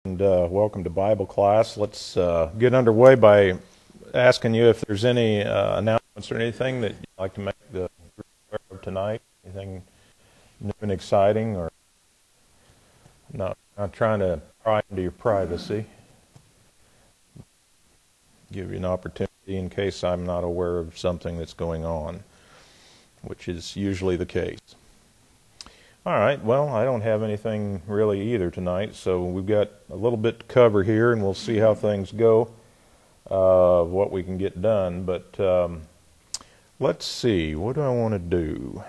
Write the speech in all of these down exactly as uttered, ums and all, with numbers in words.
and uh, welcome to Bible class. Let's uh, get underway by asking you if there's any uh, announcements or anything that you'd like to make the group aware of tonight. Anything new and exciting, or not, not trying to pry into your privacy. Give you an opportunity in case I'm not aware of something that's going on, which is usually the case. All right, well, I don't have anything really either tonight, so we've got a little bit to cover here, and we'll see how things go, uh, what we can get done. But um, let's see, what do I want to do?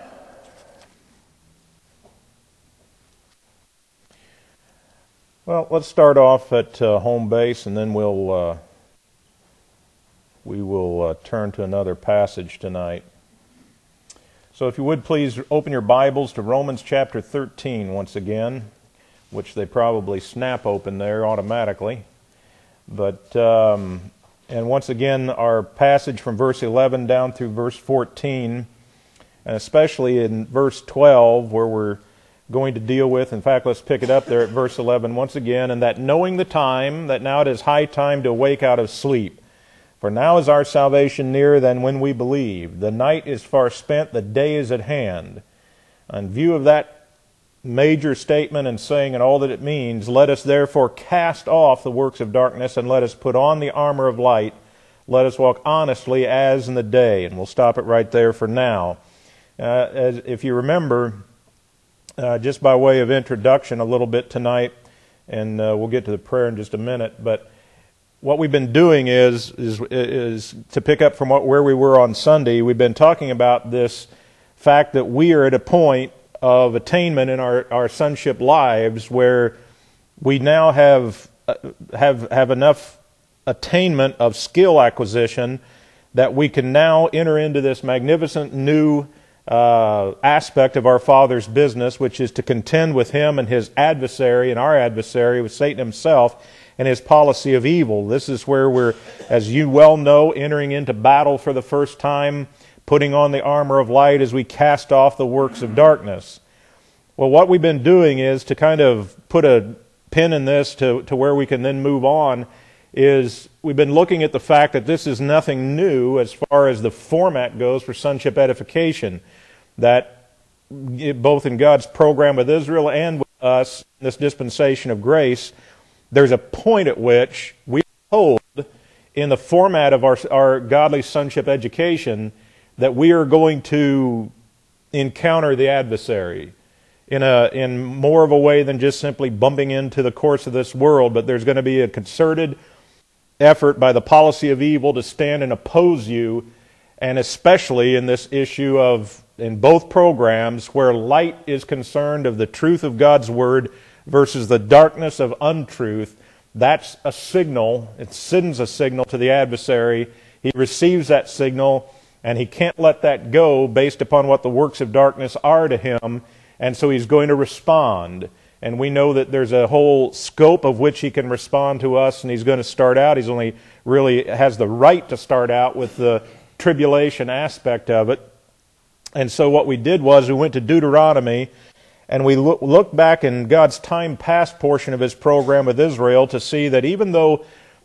Well, let's start off at uh, home base, and then we'll uh, we will uh, turn to another passage tonight. So if you would please open your Bibles to Romans chapter thirteen once again, which they probably snap open there automatically. But um, and once again, our passage from verse eleven down through verse fourteen, and especially in verse twelve, where we're going to deal with, in fact, let's pick it up there at verse eleven once again, and that knowing the time, that now it is high time to awake out of sleep. For now is our salvation nearer than when we believed. The night is far spent, the day is at hand. In view of that major statement and saying and all that it means, let us therefore cast off the works of darkness and let us put on the armor of light. Let us walk honestly as in the day. And we'll stop it right there for now. Uh, as, if you remember, uh, just by way of introduction a little bit tonight, and uh, we'll get to the prayer in just a minute, but what we've been doing is, is, is to pick up from what, where we were on Sunday, we've been talking about this fact that we are at a point of attainment in our, our sonship lives where we now have, have, have enough attainment of skill acquisition that we can now enter into this magnificent new uh, aspect of our Father's business, which is to contend with Him and His adversary, and our adversary, with Satan himself, and his policy of evil. This is where we're, as you well know, entering into battle for the first time, putting on the armor of light as we cast off the works of darkness. Well, what we've been doing is to kind of put a pin in this to, to where we can then move on, is we've been looking at the fact that this is nothing new as far as the format goes for sonship edification, that both in God's program with Israel and with us, this dispensation of grace, there's a point at which we hold in the format of our, our godly sonship education that we are going to encounter the adversary in a in more of a way than just simply bumping into the course of this world, but there's going to be a concerted effort by the policy of evil to stand and oppose you, and especially in this issue of, in both programs, where light is concerned of the truth of God's Word versus the darkness of untruth. That's a signal. It sends a signal to the adversary. He receives that signal, and he can't let that go based upon what the works of darkness are to him, and so he's going to respond. And we know that there's a whole scope of which he can respond to us, and he's going to start out. He's only really has the right to start out with the tribulation aspect of it. And so what we did was we went to Deuteronomy, and we look, look back in God's time past portion of His program with Israel to see that even though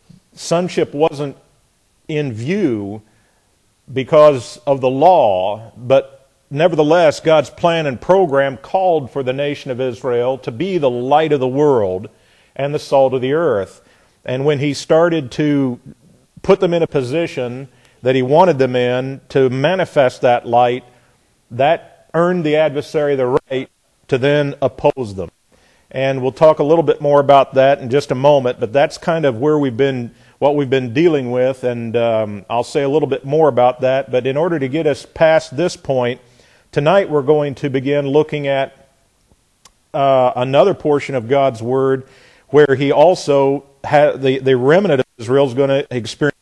sonship wasn't in view because of the law, but nevertheless God's plan and program called for the nation of Israel to be the light of the world and the salt of the earth. And when He started to put them in a position that He wanted them in to manifest that light, that earned the adversary the right to then oppose them. And we'll talk a little bit more about that in just a moment, but that's kind of where we've been, what we've been dealing with, and um, I'll say a little bit more about that. But in order to get us past this point, tonight we're going to begin looking at uh, another portion of God's Word where He also, ha- the, the remnant of Israel is going to experience.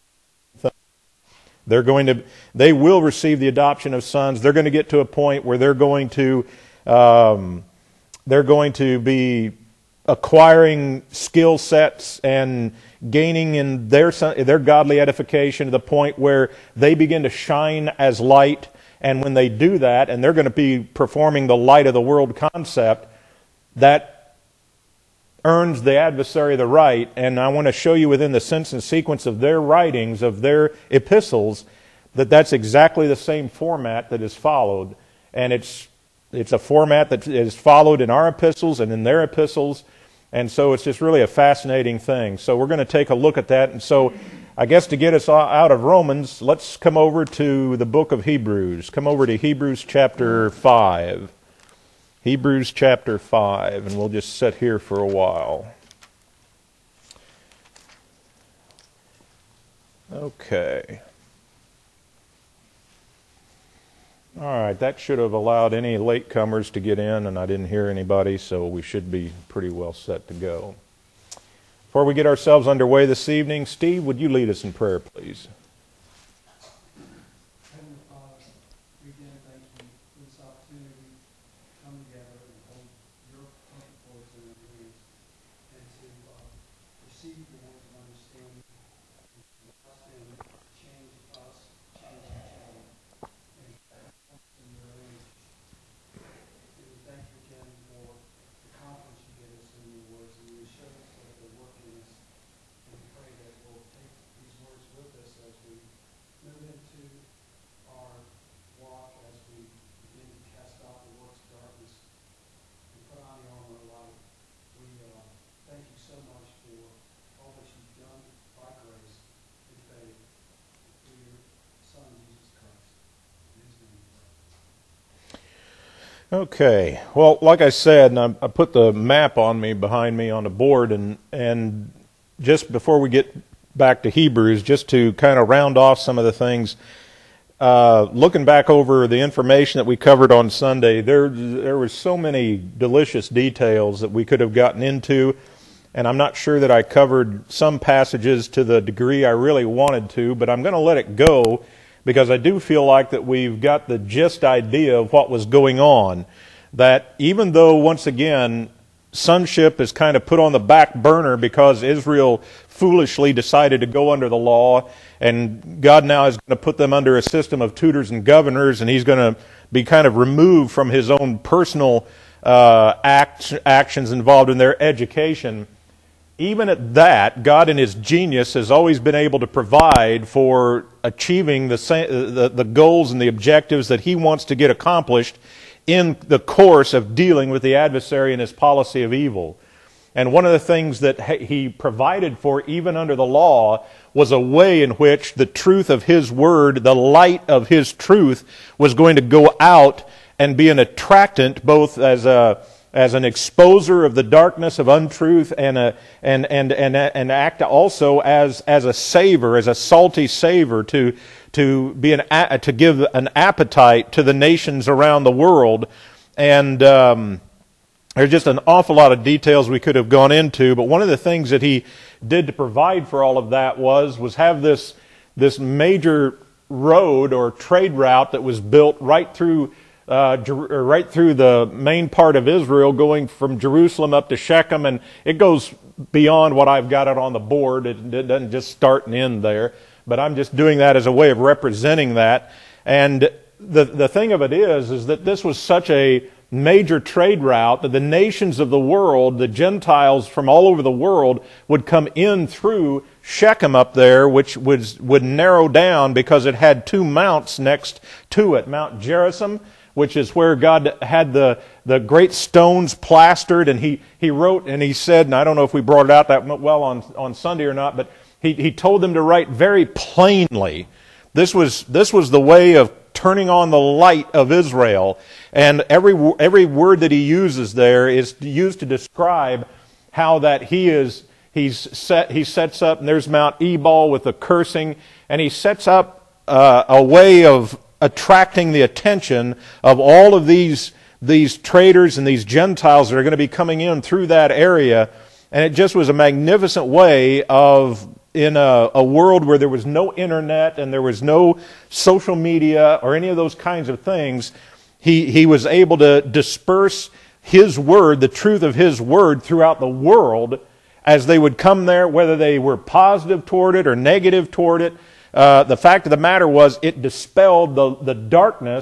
They're going to, they will receive the adoption of sons. They're going to get to a point where they're going to Um, they're going to be acquiring skill sets and gaining in their their godly edification to the point where they begin to shine as light. And when they do that, and they're going to be performing the light of the world concept, that earns the adversary the right, and I want to show you within the sense and sequence of their writings, of their epistles, that that's exactly the same format that is followed. And it's it's a format that is followed in our epistles and in their epistles, and so it's just really a fascinating thing. So we're going to take a look at that. And so I guess to get us out of Romans, let's come over to the book of Hebrews. Come over to Hebrews chapter five. Hebrews chapter five, and we'll just sit here for a while. Okay. All right, that should have allowed any latecomers to get in, and I didn't hear anybody, so we should be pretty well set to go. Before we get ourselves underway this evening, Steve, would you lead us in prayer, please? Okay. Well, like I said, and I put the map on me behind me on the board, and and just before we get back to Hebrews, just to kind of round off some of the things, uh, looking back over the information that we covered on Sunday, there there was so many delicious details that we could have gotten into, and I'm not sure that I covered some passages to the degree I really wanted to, but I'm going to let it go, because I do feel like that we've got the gist idea of what was going on. That even though, once again, sonship is kind of put on the back burner because Israel foolishly decided to go under the law, and God now is going to put them under a system of tutors and governors, and He's going to be kind of removed from His own personal uh, act, actions involved in their education. Even at that, God in His genius has always been able to provide for achieving the, the, the goals and the objectives that He wants to get accomplished in the course of dealing with the adversary and his policy of evil. And one of the things that He provided for, even under the law, was a way in which the truth of His Word, the light of His truth, was going to go out and be an attractant, both as a as an exposer of the darkness of untruth, and a and and and and act also as as a savor, as a salty savor, to to be an to give an appetite to the nations around the world. And um, there's just an awful lot of details we could have gone into, but one of the things that He did to provide for all of that was was have this this major road or trade route that was built right through. Uh, right through the main part of Israel, going from Jerusalem up to Shechem, and it goes beyond what I've got it on the board. It, it doesn't just start and end there, but I'm just doing that as a way of representing that. And the the thing of it is, is that this was such a major trade route that the nations of the world, the Gentiles from all over the world, would come in through Shechem up there, which was, would narrow down because it had two mounts next to it, Mount Gerizim, which is where God had the, the great stones plastered, and he, he wrote and he said, and I don't know if we brought it out that well on, on Sunday or not, but he, he told them to write very plainly. This was, this was the way of turning on the light of Israel, and every, every word that he uses there is used to describe how that he is, he's set, he sets up, and there's Mount Ebal with the cursing, and he sets up uh, a way of attracting the attention of all of these these traders and these Gentiles that are going to be coming in through that area. And it just was a magnificent way of, in a, a world where there was no internet and there was no social media or any of those kinds of things, he, he was able to disperse His Word, the truth of His Word, throughout the world as they would come there, whether they were positive toward it or negative toward it. Uh, the fact of the matter was, it dispelled the, the darkness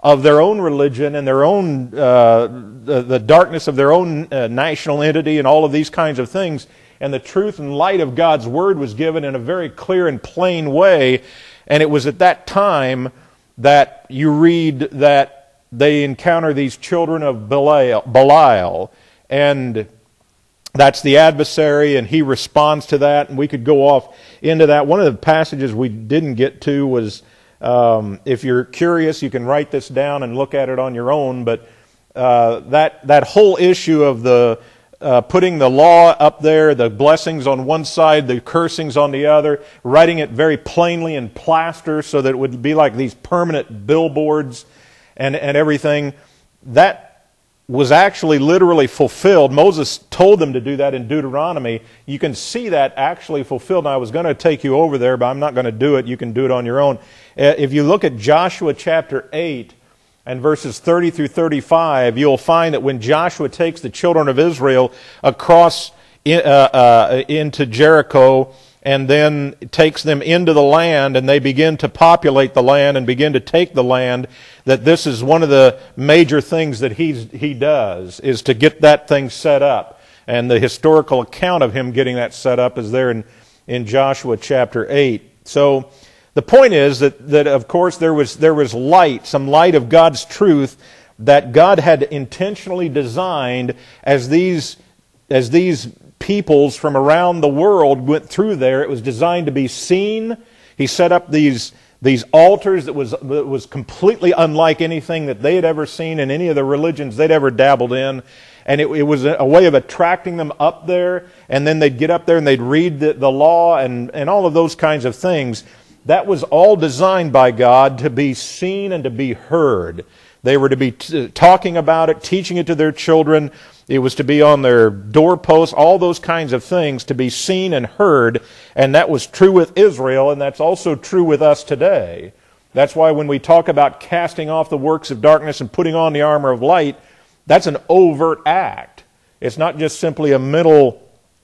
of their own religion and their own, uh, the, the darkness of their own uh, national entity and all of these kinds of things. And the truth and light of God's Word was given in a very clear and plain way. And it was at that time that you read that they encounter these children of Belial, Belial, and that's the adversary, and he responds to that, and we could go off into that. One of the passages we didn't get to was, um, if you're curious, you can write this down and look at it on your own, but uh, that, that whole issue of the Uh, putting the law up there, the blessings on one side, the cursings on the other, writing it very plainly in plaster so that it would be like these permanent billboards and, and everything. That was actually literally fulfilled. Moses told them to do that in Deuteronomy. You can see that actually fulfilled. And I was going to take you over there, but I'm not going to do it. You can do it on your own. Uh, if you look at Joshua chapter eight, and verses thirty through thirty-five, you'll find that when Joshua takes the children of Israel across in, uh, uh, into Jericho and then takes them into the land and they begin to populate the land and begin to take the land, that this is one of the major things that he's, he does, is to get that thing set up. And the historical account of him getting that set up is there in, in Joshua chapter eight. So the point is that, that of course, there was, there was light, some light of God's truth that God had intentionally designed as these, as these peoples from around the world went through there. It was designed to be seen. He set up these, these altars that was, that was completely unlike anything that they had ever seen in any of the religions they'd ever dabbled in. And it, it was a way of attracting them up there, and then they'd get up there and they'd read the, the law and, and all of those kinds of things. That was all designed by God to be seen and to be heard. They were to be t- talking about it, teaching it to their children. It was to be on their doorposts, all those kinds of things, to be seen and heard. And that was true with Israel, and that's also true with us today. That's why when we talk about casting off the works of darkness and putting on the armor of light, that's an overt act. It's not just simply a mental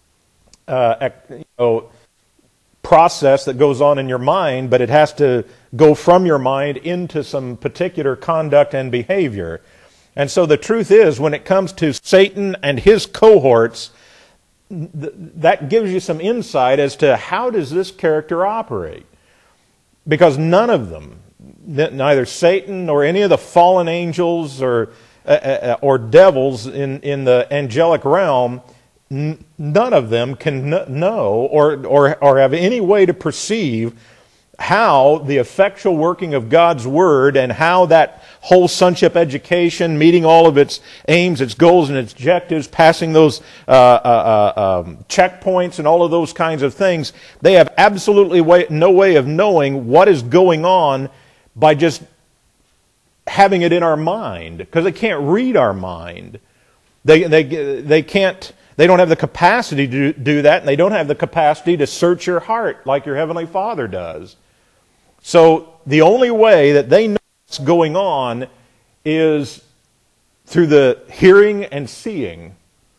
uh, you know, process that goes on in your mind, but it has to go from your mind into some particular conduct and behavior. And so the truth is, when it comes to Satan and his cohorts, th- that gives you some insight as to how does this character operate. Because none of them, neither Satan nor any of the fallen angels or uh, uh, or devils in, in the angelic realm, none of them can know or, or, or have any way to perceive how the effectual working of God's Word and how that whole sonship education, meeting all of its aims, its goals, and its objectives, passing those uh, uh, uh, um, checkpoints and all of those kinds of things, they have absolutely way, no way of knowing what is going on by just having it in our mind, because they can't read our mind. They, they, they can't... They don't have the capacity to do that, and they don't have the capacity to search your heart like your Heavenly Father does. So the only way that they know what's going on is through the hearing and seeing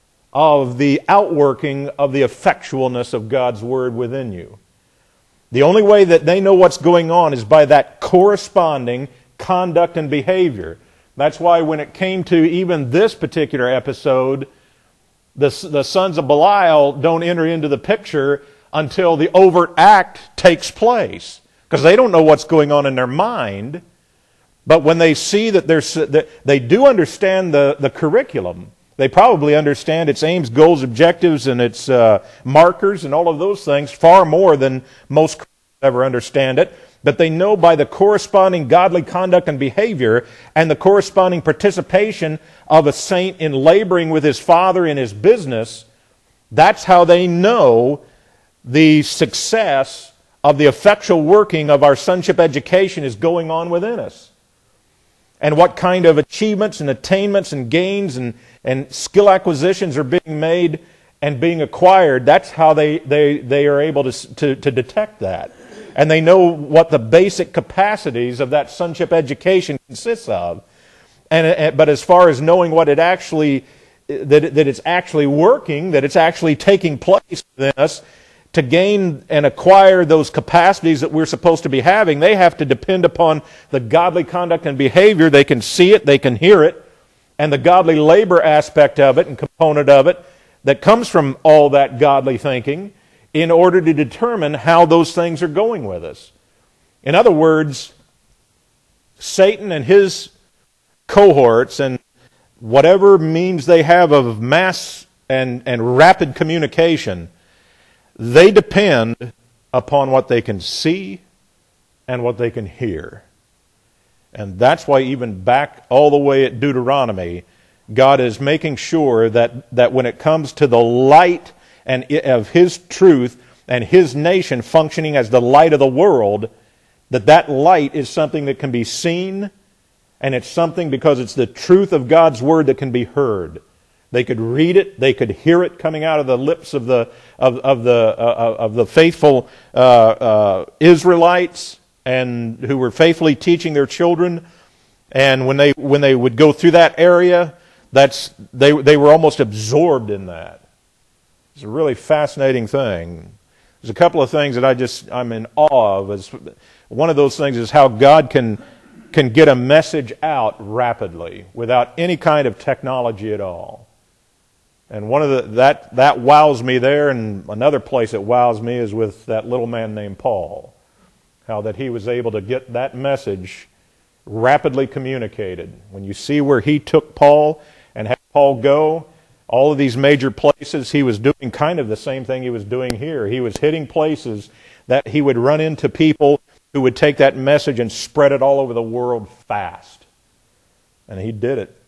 of the outworking of the effectualness of God's Word within you. The only way that they know what's going on is by that corresponding conduct and behavior. That's why when it came to even this particular episode, The, the sons of Belial don't enter into the picture until the overt act takes place, because they don't know what's going on in their mind. But when they see that, that they do understand the, the curriculum, they probably understand its aims, goals, objectives, and its uh, markers and all of those things far more than most Christians ever understand it. But they know by the corresponding godly conduct and behavior and the corresponding participation of a saint in laboring with his Father in his business, that's how they know the success of the effectual working of our sonship education is going on within us. And what kind of achievements and attainments and gains and, and skill acquisitions are being made and being acquired, that's how they, they, they are able to, to, to detect that. And they know what the basic capacities of that sonship education consists of. And, but as far as knowing what it actually, that, that it's actually working, that it's actually taking place within us, to gain and acquire those capacities that we're supposed to be having, they have to depend upon the godly conduct and behavior. They can see it, they can hear it, and the godly labor aspect of it and component of it that comes from all that godly thinking in order to determine how those things are going with us. In other words, Satan and his cohorts and whatever means they have of mass and, and rapid communication, they depend upon what they can see and what they can hear. And that's why even back all the way at Deuteronomy, God is making sure that, that when it comes to the light and of His truth and His nation functioning as the light of the world, that that light is something that can be seen, and it's something because it's the truth of God's Word that can be heard. They could read it, they could hear it coming out of the lips of the of, of the uh, of the faithful uh, uh, Israelites, and who were faithfully teaching their children. And when they when they would go through that area, that's they they were almost absorbed in that. It's a really fascinating thing. There's a couple of things that I just I'm in awe of. As one of those things is how God can can get a message out rapidly without any kind of technology at all. And one of the that that wows me there, and another place that wows me is with that little man named Paul. How that he was able to get that message rapidly communicated. When you see where he took Paul and had Paul go, all of these major places, he was doing kind of the same thing he was doing here. He was hitting places that he would run into people who would take that message and spread it all over the world fast. And he did it.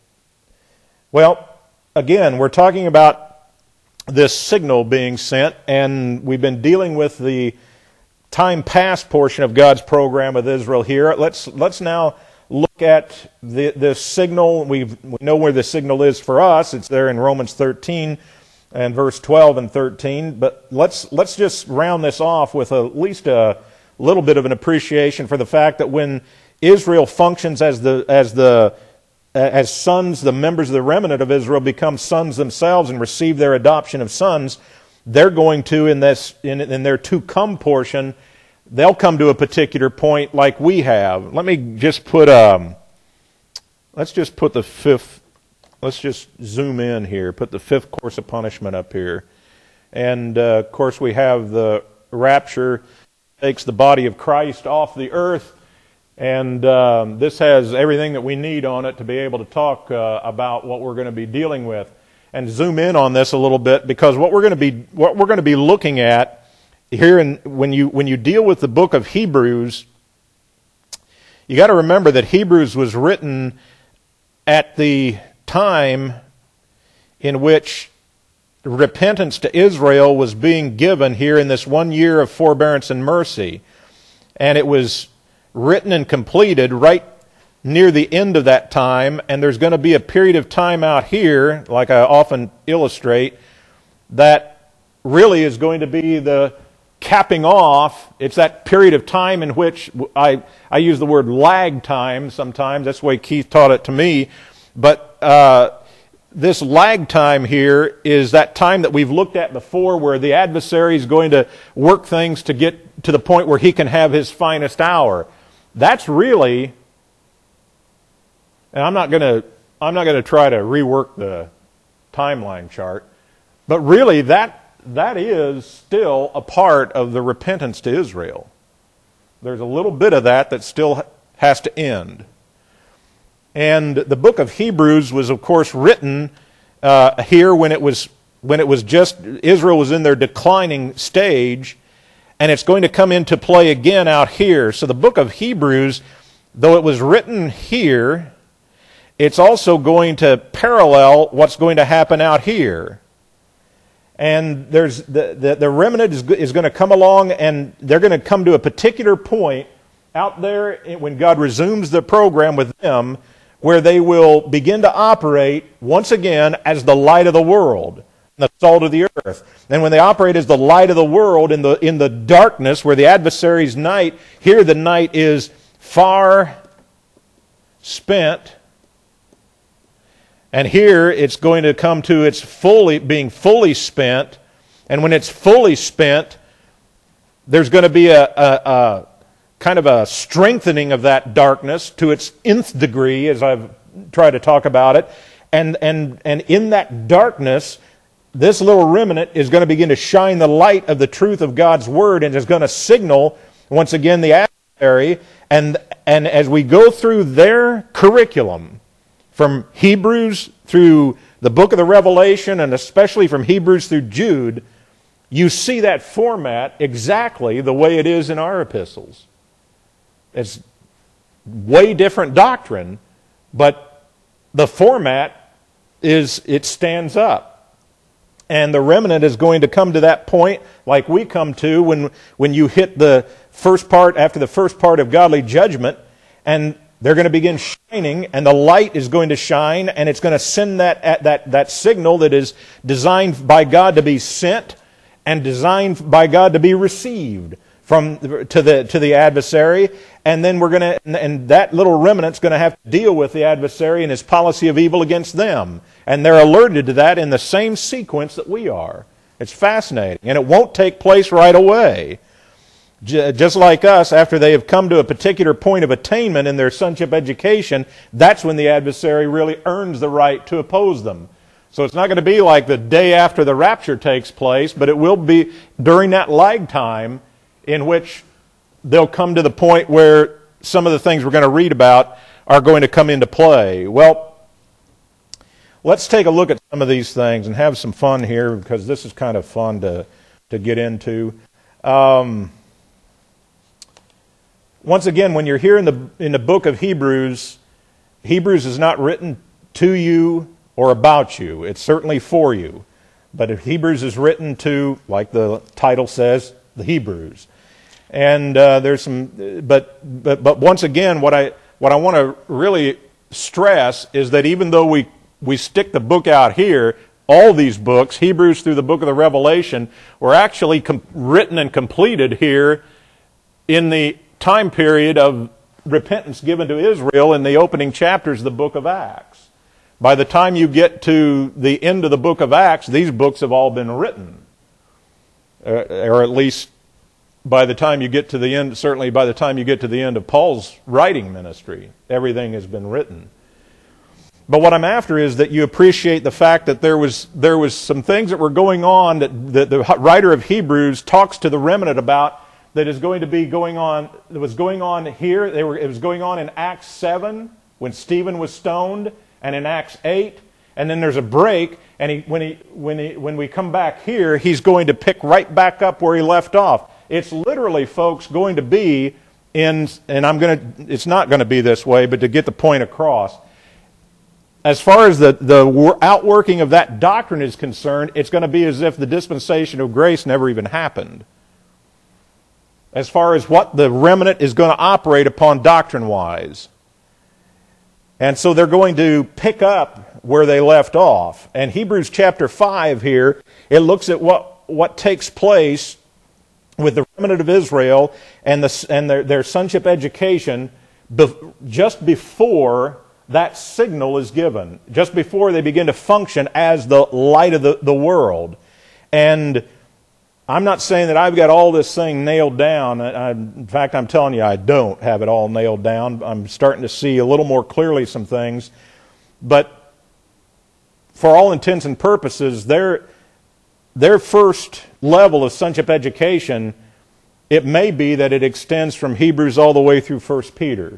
Well, again, we're talking about this signal being sent, and we've been dealing with the time past portion of God's program with Israel here. Let's let's now look at the this signal. We've, we know where the signal is for us. It's there in Romans thirteen and verse twelve and thirteen. But let's let's just round this off with a, at least a little bit of an appreciation for the fact that when Israel functions as the as the as sons, the members of the remnant of Israel become sons themselves and receive their adoption of sons, they're going to, in this in, in their to come portion, they'll come to a particular point like we have. Let me just put um let's just put the fifth let's just zoom in here, put the fifth course of punishment up here. And uh, of course we have the rapture, takes the body of Christ off the earth. And um, this has everything that we need on it to be able to talk uh, about what we're going to be dealing with, and zoom in on this a little bit, because what we're going to be what we're going to be looking at here, in, when you when you deal with the book of Hebrews, you got to remember that Hebrews was written at the time in which repentance to Israel was being given here in this one year of forbearance and mercy, and it was written and completed right near the end of that time, and there's going to be a period of time out here, like I often illustrate, that really is going to be the capping off. It's that period of time in which I, I use the word lag time sometimes. That's the way Keith taught it to me. But uh, this lag time here is that time that we've looked at before, where the adversary is going to work things to get to the point where he can have his finest hour. That's really, and I'm not going to I'm not going to try to rework the timeline chart, but really that that is still a part of the repentance to Israel. There's a little bit of that that still has to end. And the book of Hebrews was, of course, written uh, here when it was when it was just Israel was in their declining stage. And it's going to come into play again out here. So the book of Hebrews, though it was written here, it's also going to parallel what's going to happen out here. And there's the, the, the remnant is, is going to come along, and they're going to come to a particular point out there when God resumes the program with them, where they will begin to operate once again as the light of the world, the salt of the earth. And when they operate as the light of the world in the in the darkness, where the adversary's night, here the night is far spent, and here it's going to come to its fully being fully spent. And when it's fully spent, there's going to be a, a, a kind of a strengthening of that darkness to its nth degree, as I've tried to talk about it. And, and, and in that darkness, this little remnant is going to begin to shine the light of the truth of God's Word, and is going to signal, once again, the adversary. And, and as we go through their curriculum, from Hebrews through the book of the Revelation, and especially from Hebrews through Jude, you see that format exactly the way it is in our epistles. It's way different doctrine, but the format is, it stands up. And the remnant is going to come to that point like we come to when, when you hit the first part, after the first part of godly judgment, and they're going to begin shining, and the light is going to shine, and it's going to send that, that, that signal that is designed by God to be sent and designed by God to be received from to the to the adversary. And then we're going to, and that little remnant's going to have to deal with the adversary and his policy of evil against them. And they're alerted to that in the same sequence that we are. It's fascinating. And it won't take place right away. Just like us, after they have come to a particular point of attainment in their sonship education, that's when the adversary really earns the right to oppose them. So it's not going to be like the day after the rapture takes place, but it will be during that lag time in which they'll come to the point where some of the things we're going to read about are going to come into play. Well, let's take a look at some of these things and have some fun here, because this is kind of fun to, to get into. Um, once again, when you're here in the, in the book of Hebrews, Hebrews is not written to you or about you. It's certainly for you. But if Hebrews is written to, like the title says, the Hebrews. And uh, there's some, but, but but once again, what I what I want to really stress is that even though we we stick the book out here, all these books, Hebrews through the book of the Revelation, were actually com- written and completed here in the time period of repentance given to Israel in the opening chapters of the book of Acts. By the time you get to the end of the book of Acts, these books have all been written, uh, or at least by the time you get to the end, certainly by the time you get to the end of Paul's writing ministry, everything has been written. But what I'm after is that you appreciate the fact that there was there was some things that were going on that, that the writer of Hebrews talks to the remnant about, that is going to be going on, that was going on here. They were, it was going on in Acts seven when Stephen was stoned, and in Acts eight, and then there's a break, and he, when, he, when, he, when we come back here, he's going to pick right back up where he left off. It's literally, folks, going to be in, and I'm going to, it's not going to be this way, but to get the point across, as far as the, the outworking of that doctrine is concerned, it's going to be as if the dispensation of grace never even happened. As far as what the remnant is going to operate upon doctrine-wise. And so they're going to pick up where they left off. And Hebrews chapter five here, it looks at what, what takes place with the remnant of Israel and, the, and their, their sonship education be, just before that signal is given, just before they begin to function as the light of the, the world. And I'm not saying that I've got all this thing nailed down. I, in fact, I'm telling you I don't have it all nailed down. I'm starting to see a little more clearly some things. But for all intents and purposes, their, their first level of sonship education, it may be that it extends from Hebrews all the way through First Peter.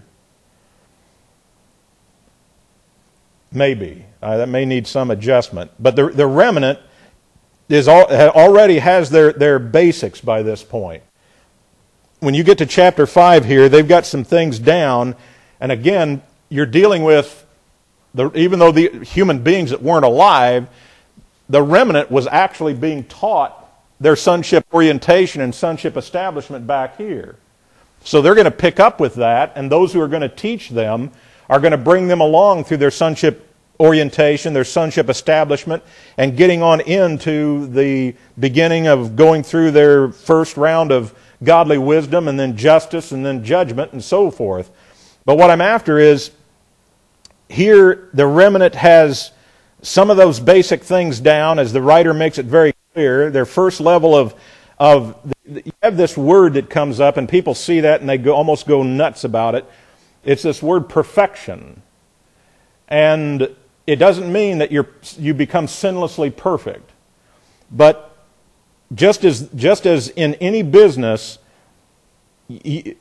Maybe. Uh, that may need some adjustment. But the, the remnant is all, already has their, their basics by this point. When you get to chapter five here, they've got some things down. And again, you're dealing with, the, even though the human beings that weren't alive, the remnant was actually being taught their sonship orientation and sonship establishment back here. So they're going to pick up with that, and those who are going to teach them are going to bring them along through their sonship orientation, their sonship establishment, and getting on into the beginning of going through their first round of godly wisdom, and then justice, and then judgment, and so forth. But what I'm after is, here the remnant has some of those basic things down, as the writer makes it very clear. Their first level of, of you have this word that comes up, and people see that and they go, almost go nuts about it. It's this word perfection. And it doesn't mean that you're, you become sinlessly perfect. But just as, just as in any business, y-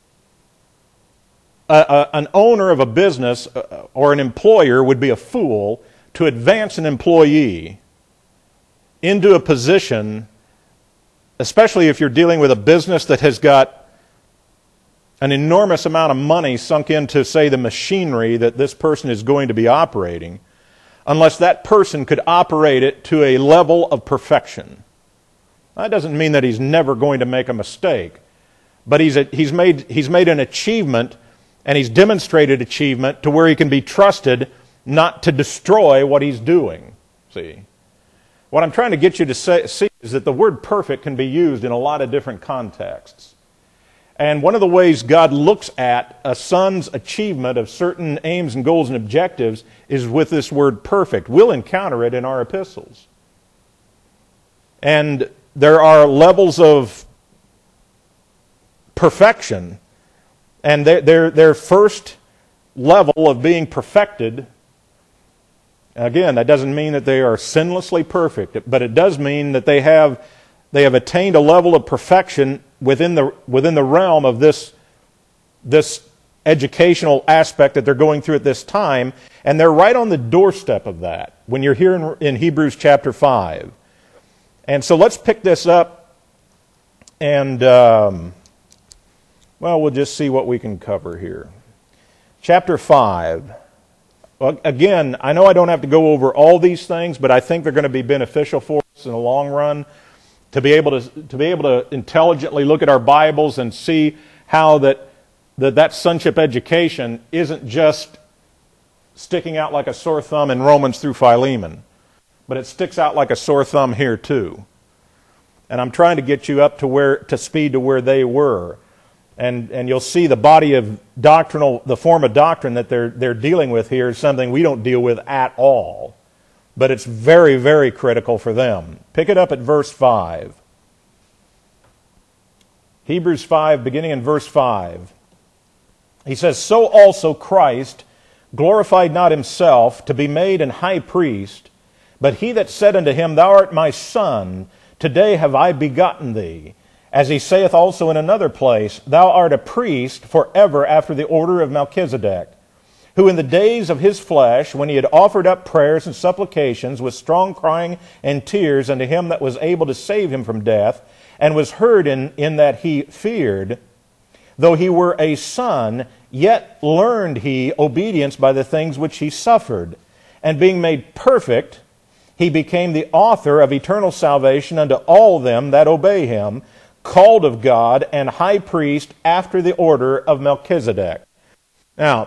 a, a, an owner of a business or an employer would be a fool to advance an employee into a position, especially if you're dealing with a business that has got an enormous amount of money sunk into, say, the machinery that this person is going to be operating, unless that person could operate it to a level of perfection. That doesn't mean that he's never going to make a mistake, but he's, a, he's, made, he's made an achievement, and he's demonstrated achievement to where he can be trusted not to destroy what he's doing. See? What I'm trying to get you to say, see is that the word perfect can be used in a lot of different contexts. And one of the ways God looks at a son's achievement of certain aims and goals and objectives is with this word perfect. We'll encounter it in our epistles. And there are levels of perfection, and their, their, their first level of being perfected, again, that doesn't mean that they are sinlessly perfect, but it does mean that they have they have attained a level of perfection within the within the realm of this this educational aspect that they're going through at this time, and they're right on the doorstep of that when you're here in, in Hebrews chapter five. And so let's pick this up, and um, well, we'll just see what we can cover here. Chapter five. Well, again, I know I don't have to go over all these things, but I think they're going to be beneficial for us in the long run to be able to to be able to intelligently look at our Bibles and see how that that, that sonship education isn't just sticking out like a sore thumb in Romans through Philemon, but it sticks out like a sore thumb here too. And I'm trying to get you up to where to speed to where they were. And and you'll see the body of doctrinal, the form of doctrine that they're they're dealing with here is something we don't deal with at all. But it's very, very critical for them. Pick it up at verse five. Hebrews five, beginning in verse five. He says, "So also Christ glorified not himself to be made an high priest, but he that said unto him, Thou art my son, today have I begotten thee. As he saith also in another place, Thou art a priest forever after the order of Melchizedek, who in the days of his flesh, when he had offered up prayers and supplications with strong crying and tears unto him that was able to save him from death, and was heard in, in that he feared, though he were a son, yet learned he obedience by the things which he suffered. And being made perfect, he became the author of eternal salvation unto all them that obey him, called of God, and high priest after the order of Melchizedek." Now,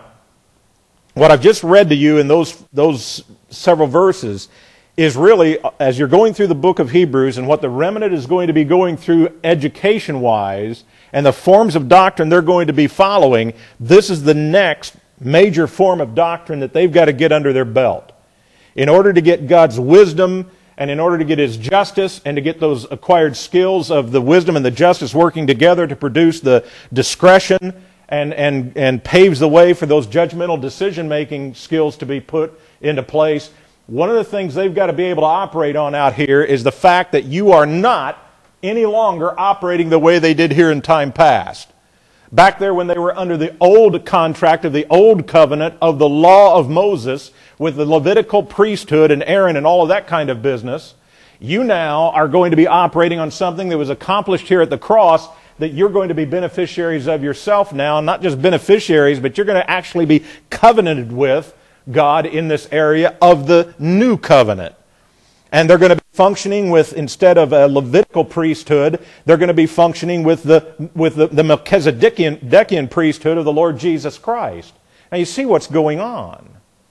what I've just read to you in those those several verses is really, as you're going through the book of Hebrews and what the remnant is going to be going through education-wise and the forms of doctrine they're going to be following, this is the next major form of doctrine that they've got to get under their belt. In order to get God's wisdom and in order to get His justice and to get those acquired skills of the wisdom and the justice working together to produce the discretion and, and, and paves the way for those judgmental decision-making skills to be put into place, one of the things they've got to be able to operate on out here is the fact that you are not any longer operating the way they did here in time past. Back there when they were under the old contract of the old covenant of the law of Moses with the Levitical priesthood and Aaron and all of that kind of business, you now are going to be operating on something that was accomplished here at the cross that you're going to be beneficiaries of yourself now. Not just beneficiaries, but you're going to actually be covenanted with God in this area of the new covenant. And they're going to be functioning with, instead of a Levitical priesthood, they're going to be functioning with the with the, the Melchizedekian Dekian priesthood of the Lord Jesus Christ. Now you see what's going on.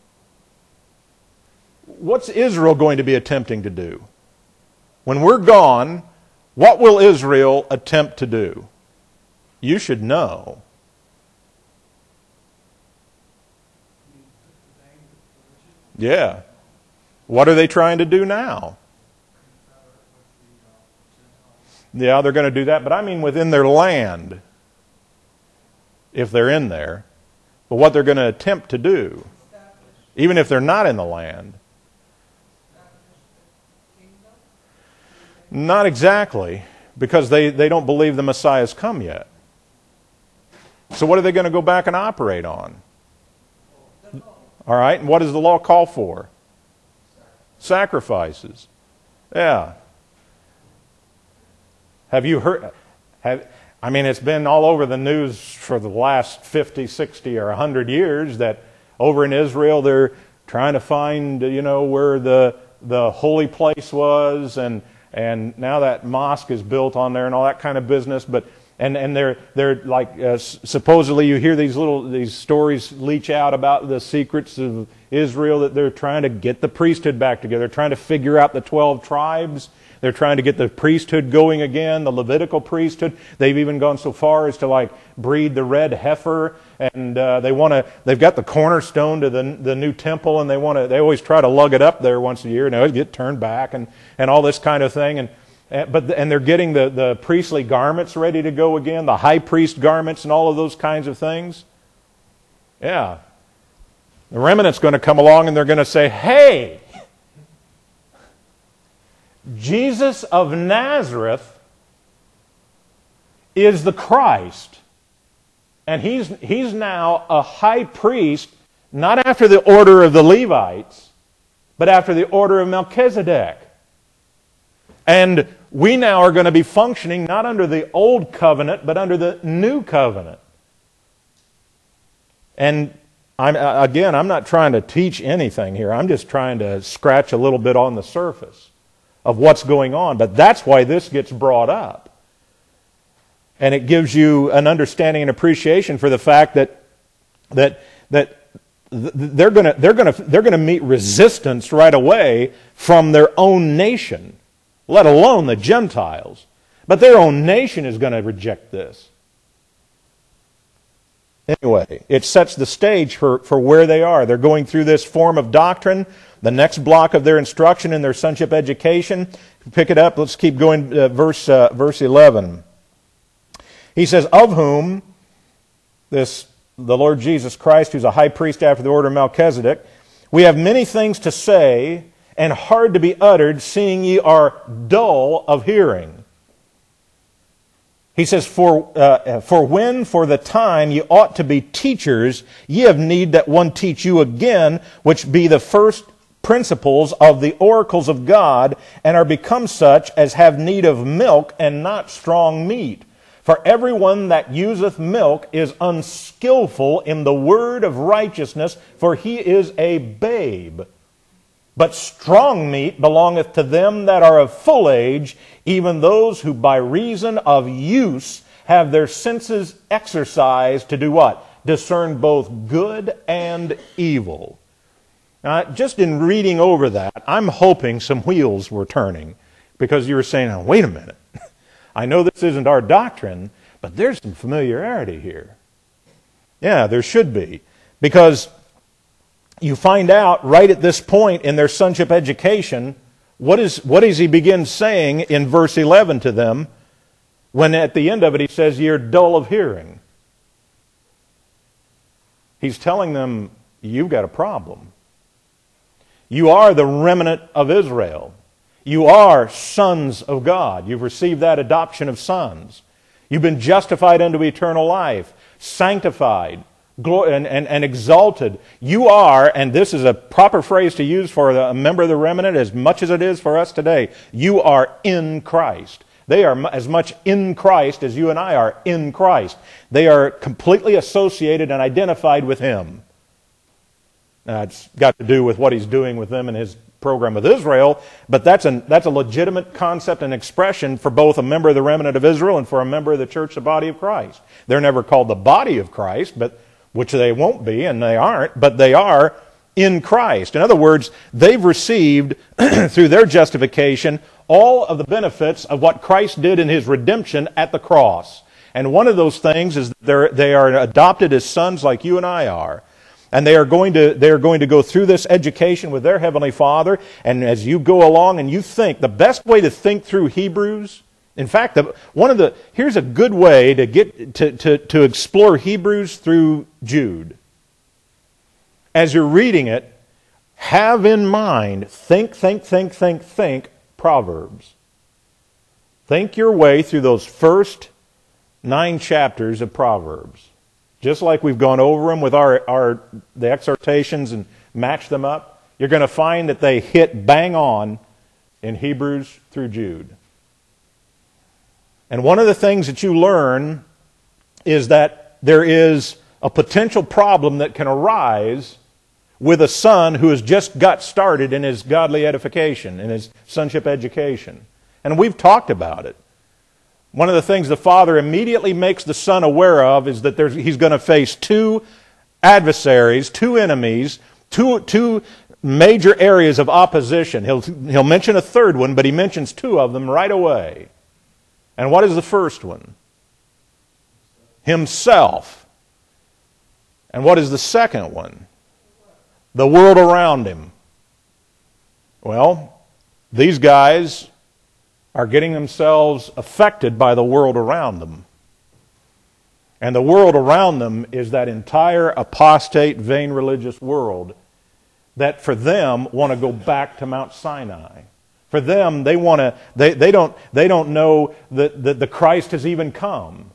What's Israel going to be attempting to do? When we're gone, what will Israel attempt to do? You should know. Yeah. What are they trying to do now? Yeah, they're going to do that, but I mean within their land, if they're in there. But what they're going to attempt to do, even if they're not in the land. Not exactly, because they, they don't believe the Messiah's come yet. So what are they going to go back and operate on? All right, and what does the law call for? Sacrifices. Yeah. Have you heard... Have, I mean, it's been all over the news for the last fifty, sixty, or one hundred years that over in Israel they're trying to find, you know, where the the holy place was, and and now that mosque is built on there and all that kind of business. But and and they're they're like uh, supposedly you hear these little these stories leach out about the secrets of Israel, that they're trying to get the priesthood back together. They're trying to figure out the twelve tribes. They're trying to get the priesthood going again, the Levitical priesthood. They've even gone so far as to like breed the red heifer, and uh, they want to. They've got the cornerstone to the the new temple, and they want to. They always try to lug it up there once a year, and they always get turned back, and, and all this kind of thing. And, and but and they're getting the the priestly garments ready to go again, the high priest garments, and all of those kinds of things. Yeah, the remnant's going to come along, and they're going to say, "Hey, Jesus of Nazareth is the Christ, and he's, he's now a high priest, not after the order of the Levites, but after the order of Melchizedek. And we now are going to be functioning not under the old covenant, but under the new covenant." And I'm, again, I'm not trying to teach anything here. I'm just trying to scratch a little bit on the surface of what's going on. But that's why this gets brought up. And it gives you an understanding and appreciation for the fact that that that they're going to they're going to they're going to meet resistance right away from their own nation, let alone the Gentiles. But their own nation is going to reject this. Anyway, it sets the stage for, for where they are. They're going through this form of doctrine. The next block of their instruction in their sonship education. Pick it up. Let's keep going. Uh, verse uh, verse eleven. He says, "Of whom," this the Lord Jesus Christ, who's a high priest after the order of Melchizedek, "we have many things to say, and hard to be uttered, seeing ye are dull of hearing." He says, for, uh, for when for the time ye ought to be teachers, ye have need that one teach you again, which be the first principles of the oracles of God, and are become such as have need of milk and not strong meat. For everyone that useth milk is unskillful in the word of righteousness, for he is a babe. But strong meat belongeth to them that are of full age, even those who by reason of use have their senses exercised to do what? Discern both good and evil. Now, just in reading over that, I'm hoping some wheels were turning, because you were saying, oh, wait a minute. I know this isn't our doctrine, but there's some familiarity here. Yeah, there should be. Because you find out right at this point in their sonship education, what is what does he begin saying in verse eleven to them, when at the end of it he says, "You're dull of hearing." He's telling them, you've got a problem. You are the remnant of Israel. You are sons of God. You've received that adoption of sons. You've been justified unto eternal life, sanctified, And, and, and exalted. You are, and this is a proper phrase to use for a member of the remnant as much as it is for us today, you are in Christ. They are as much in Christ as you and I are in Christ. They are completely associated and identified with Him. Now, it's got to do with what He's doing with them in His program with Israel, but that's a, that's a legitimate concept and expression for both a member of the remnant of Israel and for a member of the church, the body of Christ. They're never called the body of Christ, but which they won't be, and they aren't, but they are in Christ. In other words, they've received, through their justification, all of the benefits of what Christ did in His redemption at the cross. And one of those things is that they are adopted as sons like you and I are. And they are going to they are going to go through this education with their Heavenly Father. And as you go along and you think, the best way to think through Hebrews In fact, the, one of the here's a good way to get to, to, to explore Hebrews through Jude. As you're reading it, have in mind, think, think, think, think, think Proverbs. Think your way through those first nine chapters of Proverbs. Just like we've gone over them with our, our the exhortations and matched them up, you're going to find that they hit bang on in Hebrews through Jude. And one of the things that you learn is that there is a potential problem that can arise with a son who has just got started in his godly edification, in his sonship education. And we've talked about it. One of the things the father immediately makes the son aware of is that there's, he's going to face two adversaries, two enemies, two, two major areas of opposition. He'll, he'll mention a third one, but he mentions two of them right away. And what is the first one? Himself. And what is the second one? The world around him. Well, these guys are getting themselves affected by the world around them. And the world around them is that entire apostate, vain religious world that for them want to go back to Mount Sinai. For them, they want to. They, they don't. They don't know that, that the Christ has even come.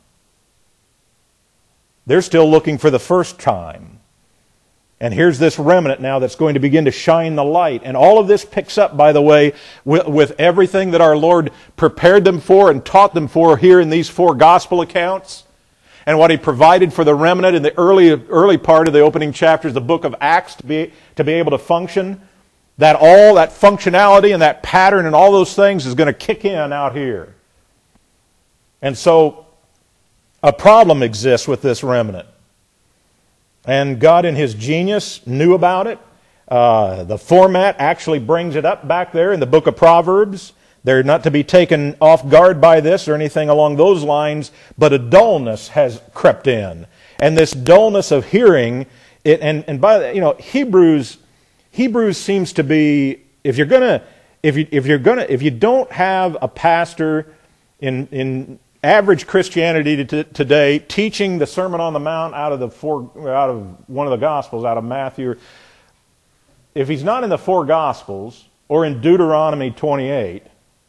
They're still looking for the first time. And here's this remnant now that's going to begin to shine the light. And all of this picks up, by the way, with, with everything that our Lord prepared them for and taught them for here in these four gospel accounts. And what He provided for the remnant in the early early part of the opening chapters, the book of Acts, to be to be able to function. That all, that functionality and that pattern and all those things is going to kick in out here. And so, a problem exists with this remnant. And God in His genius knew about it. Uh, the format actually brings it up back there in the book of Proverbs. They're not to be taken off guard by this or anything along those lines, but a dullness has crept in. And this dullness of hearing, it, and, and by you know, Hebrews... Hebrews seems to be, if you're gonna, if you if you're gonna, if you don't have a pastor in in average Christianity to, today teaching the Sermon on the Mount out of the four, out of one of the Gospels, out of Matthew, if he's not in the four Gospels or in Deuteronomy twenty-eight,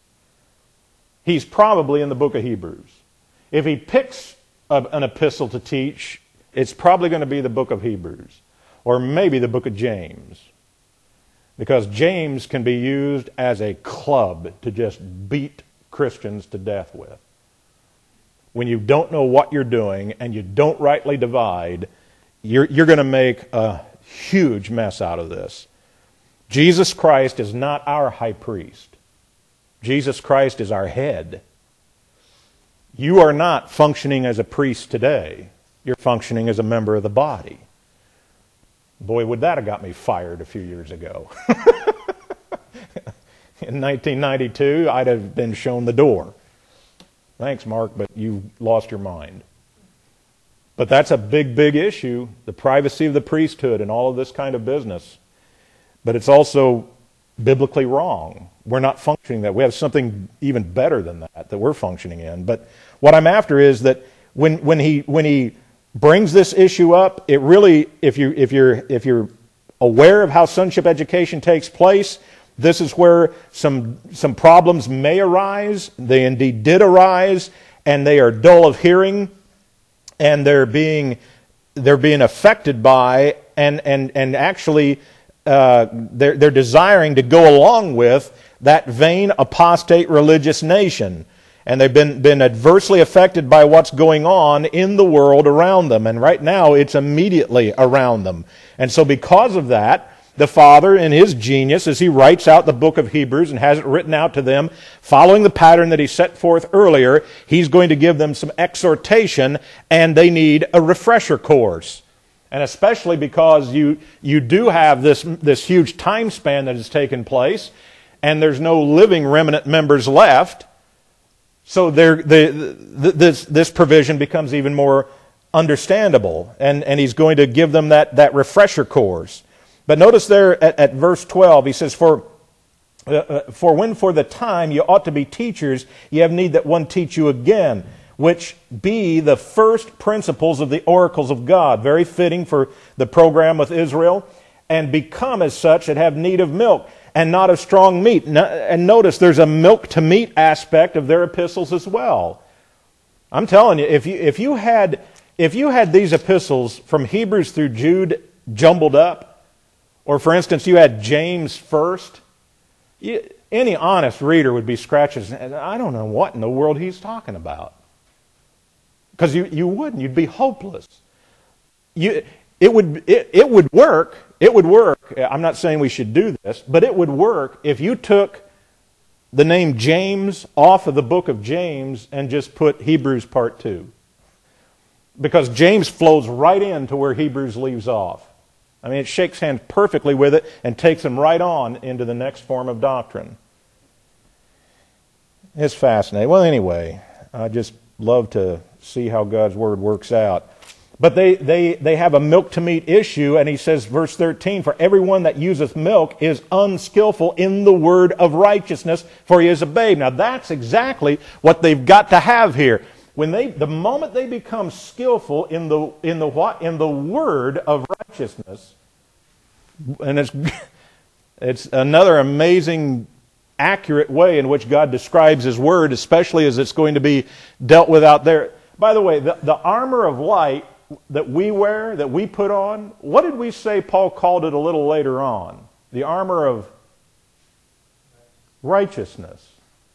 he's probably in the book of Hebrews. If he picks a, an epistle to teach, it's probably going to be the book of Hebrews, or maybe the book of James. Because James can be used as a club to just beat Christians to death with. When you don't know what you're doing and you don't rightly divide, you're, you're going to make a huge mess out of this. Jesus Christ is not our high priest. Jesus Christ is our head. You are not functioning as a priest today. You're functioning as a member of the body. Boy, would that have got me fired a few years ago. In nineteen ninety-two, I'd have been shown the door. Thanks, Mark, but you lost your mind. But that's a big, big issue, the privacy of the priesthood and all of this kind of business. But it's also biblically wrong. We're not functioning that. We have something even better than that that we're functioning in. But what I'm after is that when, when he when he brings this issue up, it really, if you if you're if you're aware of how sonship education takes place, this is where some some problems may arise. They indeed did arise, and they are dull of hearing, and they're being they're being affected by, and and and actually uh, they're they're desiring to go along with that vain apostate religious nation. And they've been, been adversely affected by what's going on in the world around them. And right now, it's immediately around them. And so because of that, the Father, in His genius, as He writes out the book of Hebrews and has it written out to them, following the pattern that He set forth earlier, He's going to give them some exhortation, and they need a refresher course. And especially because you, you do have this, this huge time span that has taken place, and there's no living remnant members left. So there, the, the, this, this provision becomes even more understandable, and, and he's going to give them that, that refresher course. But notice there at, at verse twelve, he says, For For when for the time you ought to be teachers, ye have need that one teach you again, which be the first principles of the oracles of God. Very fitting for the program with Israel. And become as such that have need of milk, and not of strong meat. And notice there's a milk to meat aspect of their epistles as well. I'm telling you, if you if you had if you had these epistles from Hebrews through Jude jumbled up, or for instance you had James first, you, any honest reader would be scratching his head. I don't know what in the world he's talking about. Because you, you wouldn't. You'd be hopeless. You, it would it, it would work. It would work. I'm not saying we should do this, but it would work if you took the name James off of the book of James and just put Hebrews part two. Because James flows right into where Hebrews leaves off. I mean, it shakes hands perfectly with it and takes them right on into the next form of doctrine. It's fascinating. Well, anyway, I just love to see how God's Word works out. But they, they, they have a milk to meat issue, and he says, verse thirteen, for everyone that useth milk is unskillful in the word of righteousness, for he is a babe. Now that's exactly what they've got to have here. When they, the moment they become skillful in the in the what in the word of righteousness, and it's it's another amazing, accurate way in which God describes His Word, especially as it's going to be dealt with out there. By the way, the, the armor of light that we wear, that we put on, what did we say Paul called it a little later on? The armor of righteousness.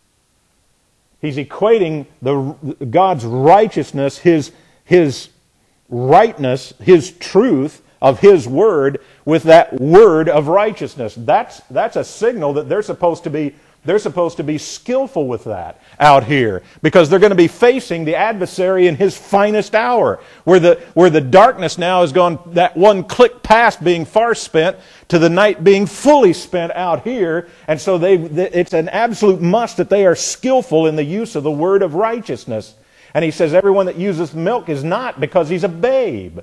He's equating the God's righteousness, His, His rightness, His truth of His Word with that word of righteousness. That's, that's a signal that they're supposed to be They're supposed to be skillful with that out here, because they're going to be facing the adversary in his finest hour, where the where the darkness now has gone that one click past being far spent to the night being fully spent out here, and so they it's an absolute must that they are skillful in the use of the word of righteousness. And he says everyone that uses milk is not, because he's a babe.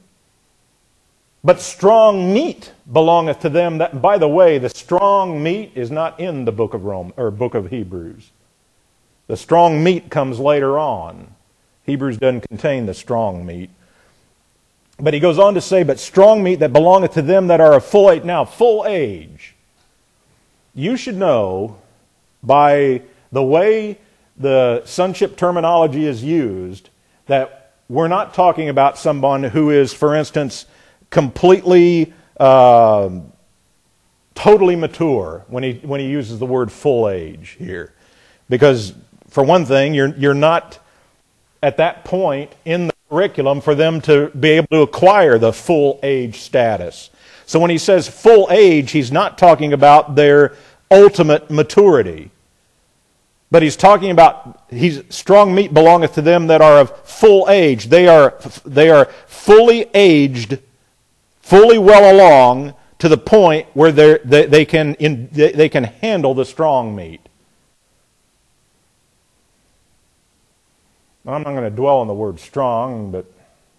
But strong meat belongeth to them that, by the way, the strong meat is not in the book of Rome or book of Hebrews. The strong meat comes later on. Hebrews doesn't contain the strong meat. But he goes on to say, but strong meat that belongeth to them that are of full age. Now, full age. You should know by the way the sonship terminology is used that we're not talking about someone who is, for instance, completely, uh, totally mature when he when he uses the word full age here, because for one thing, you're you're not at that point in the curriculum for them to be able to acquire the full age status. So when he says full age, he's not talking about their ultimate maturity, but he's talking about he's strong meat belongeth to them that are of full age. They are they are fully aged, fully well along to the point where they they can in, they, they can handle the strong meat. I'm not going to dwell on the word strong, but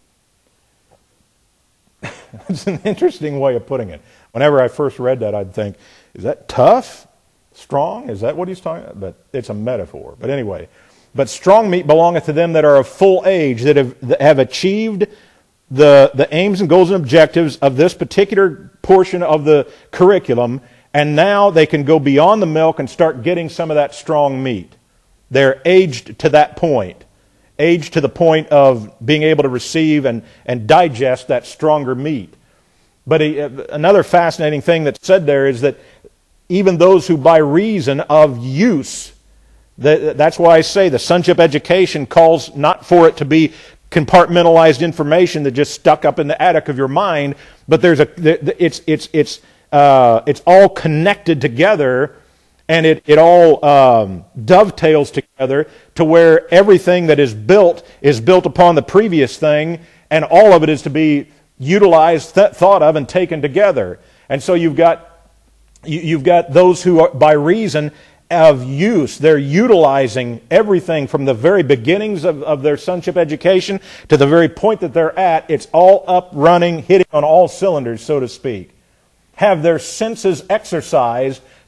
it's an interesting way of putting it. Whenever I first read that, I'd think, is that tough? Strong? Is that what he's talking about? But it's a metaphor. But anyway, but strong meat belongeth to them that are of full age, that have, that have achieved the, the aims and goals and objectives of this particular portion of the curriculum, and now they can go beyond the milk and start getting some of that strong meat. They're aged to that point. Aged to the point of being able to receive and, and digest that stronger meat. But he, another fascinating thing that's said there is that even those who by reason of use, that, that's why I say the sonship education calls not for it to be compartmentalized information that just stuck up in the attic of your mind, but there's a it's it's it's uh, it's all connected together, and it it all um, dovetails together to where everything that is built is built upon the previous thing, and all of it is to be utilized, th- thought of, and taken together. And so you've got you, you've got those who are by reason of use. They're utilizing everything from the very beginnings of, of their sonship education to the very point that they're at. It's all up, running, hitting on all cylinders, so to speak. Have their senses exercised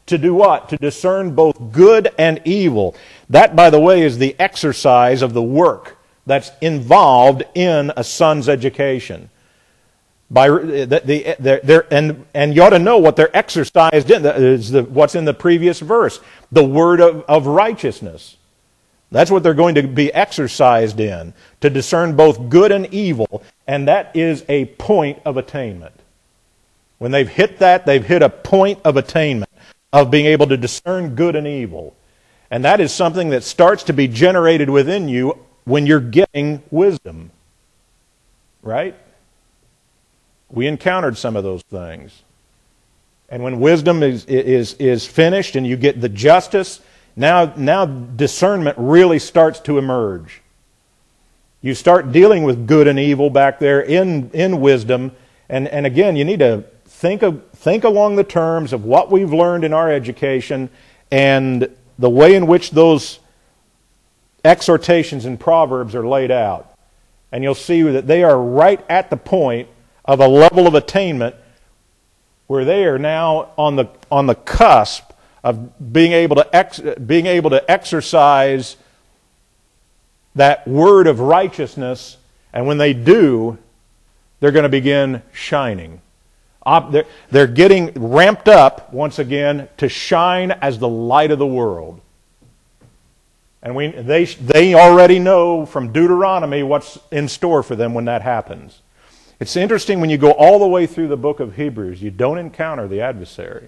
To do what? To discern both good and evil. That, by the way, is the exercise of the work that's involved in a son's education. By the, the, the, they're, and, and you ought to know what they're exercised in. Is the, what's in the previous verse. The word of, of righteousness. That's what they're going to be exercised in. To discern both good and evil. And that is a point of attainment. When they've hit that, they've hit a point of attainment. Of being able to discern good and evil. And that is something that starts to be generated within you when you're getting wisdom. Right? We encountered some of those things. And when wisdom is, is, is finished and you get the justice, now, now discernment really starts to emerge. You start dealing with good and evil back there in, in wisdom. And, and again, you need to think of, think along the terms of what we've learned in our education and the way in which those exhortations and proverbs are laid out. And you'll see that they are right at the point of a level of attainment where they are now on the on the cusp of being able to ex, being able to exercise that word of righteousness, and when they do, they're going to begin shining. They're, they're getting ramped up once again to shine as the light of the world. And we, they, they already know from Deuteronomy what's in store for them when that happens. It's interesting when you go all the way through the book of Hebrews, you don't encounter the adversary.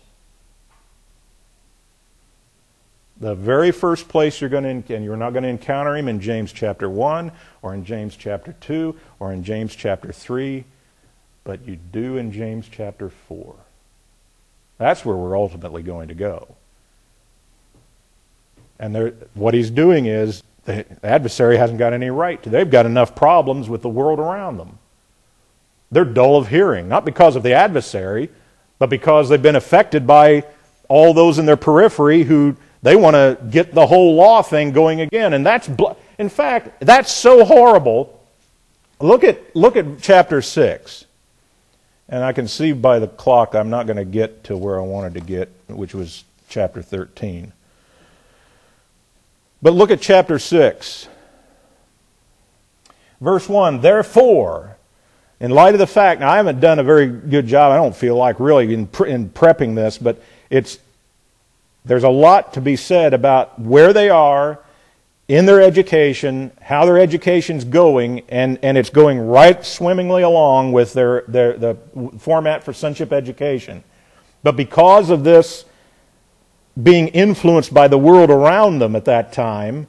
The very first place you're going to, and you're not going to encounter him in James chapter one, or in James chapter two, or in James chapter three, but you do in James chapter four. That's where we're ultimately going to go. And there, what he's doing is, the adversary hasn't got any right to. They've got enough problems with the world around them. They're dull of hearing, not because of the adversary, but because they've been affected by all those in their periphery who they want to get the whole law thing going again. And that's, in fact, that's so horrible. Look at, look at chapter six. And I can see by the clock I'm not going to get to where I wanted to get, which was chapter thirteen. But look at chapter six. Verse one, therefore, in light of the fact, now I haven't done a very good job, I don't feel like really in, pre- in prepping this, but it's there's a lot to be said about where they are in their education, how their education's going, and, and it's going right swimmingly along with their, their the format for sonship education. But because of this being influenced by the world around them at that time,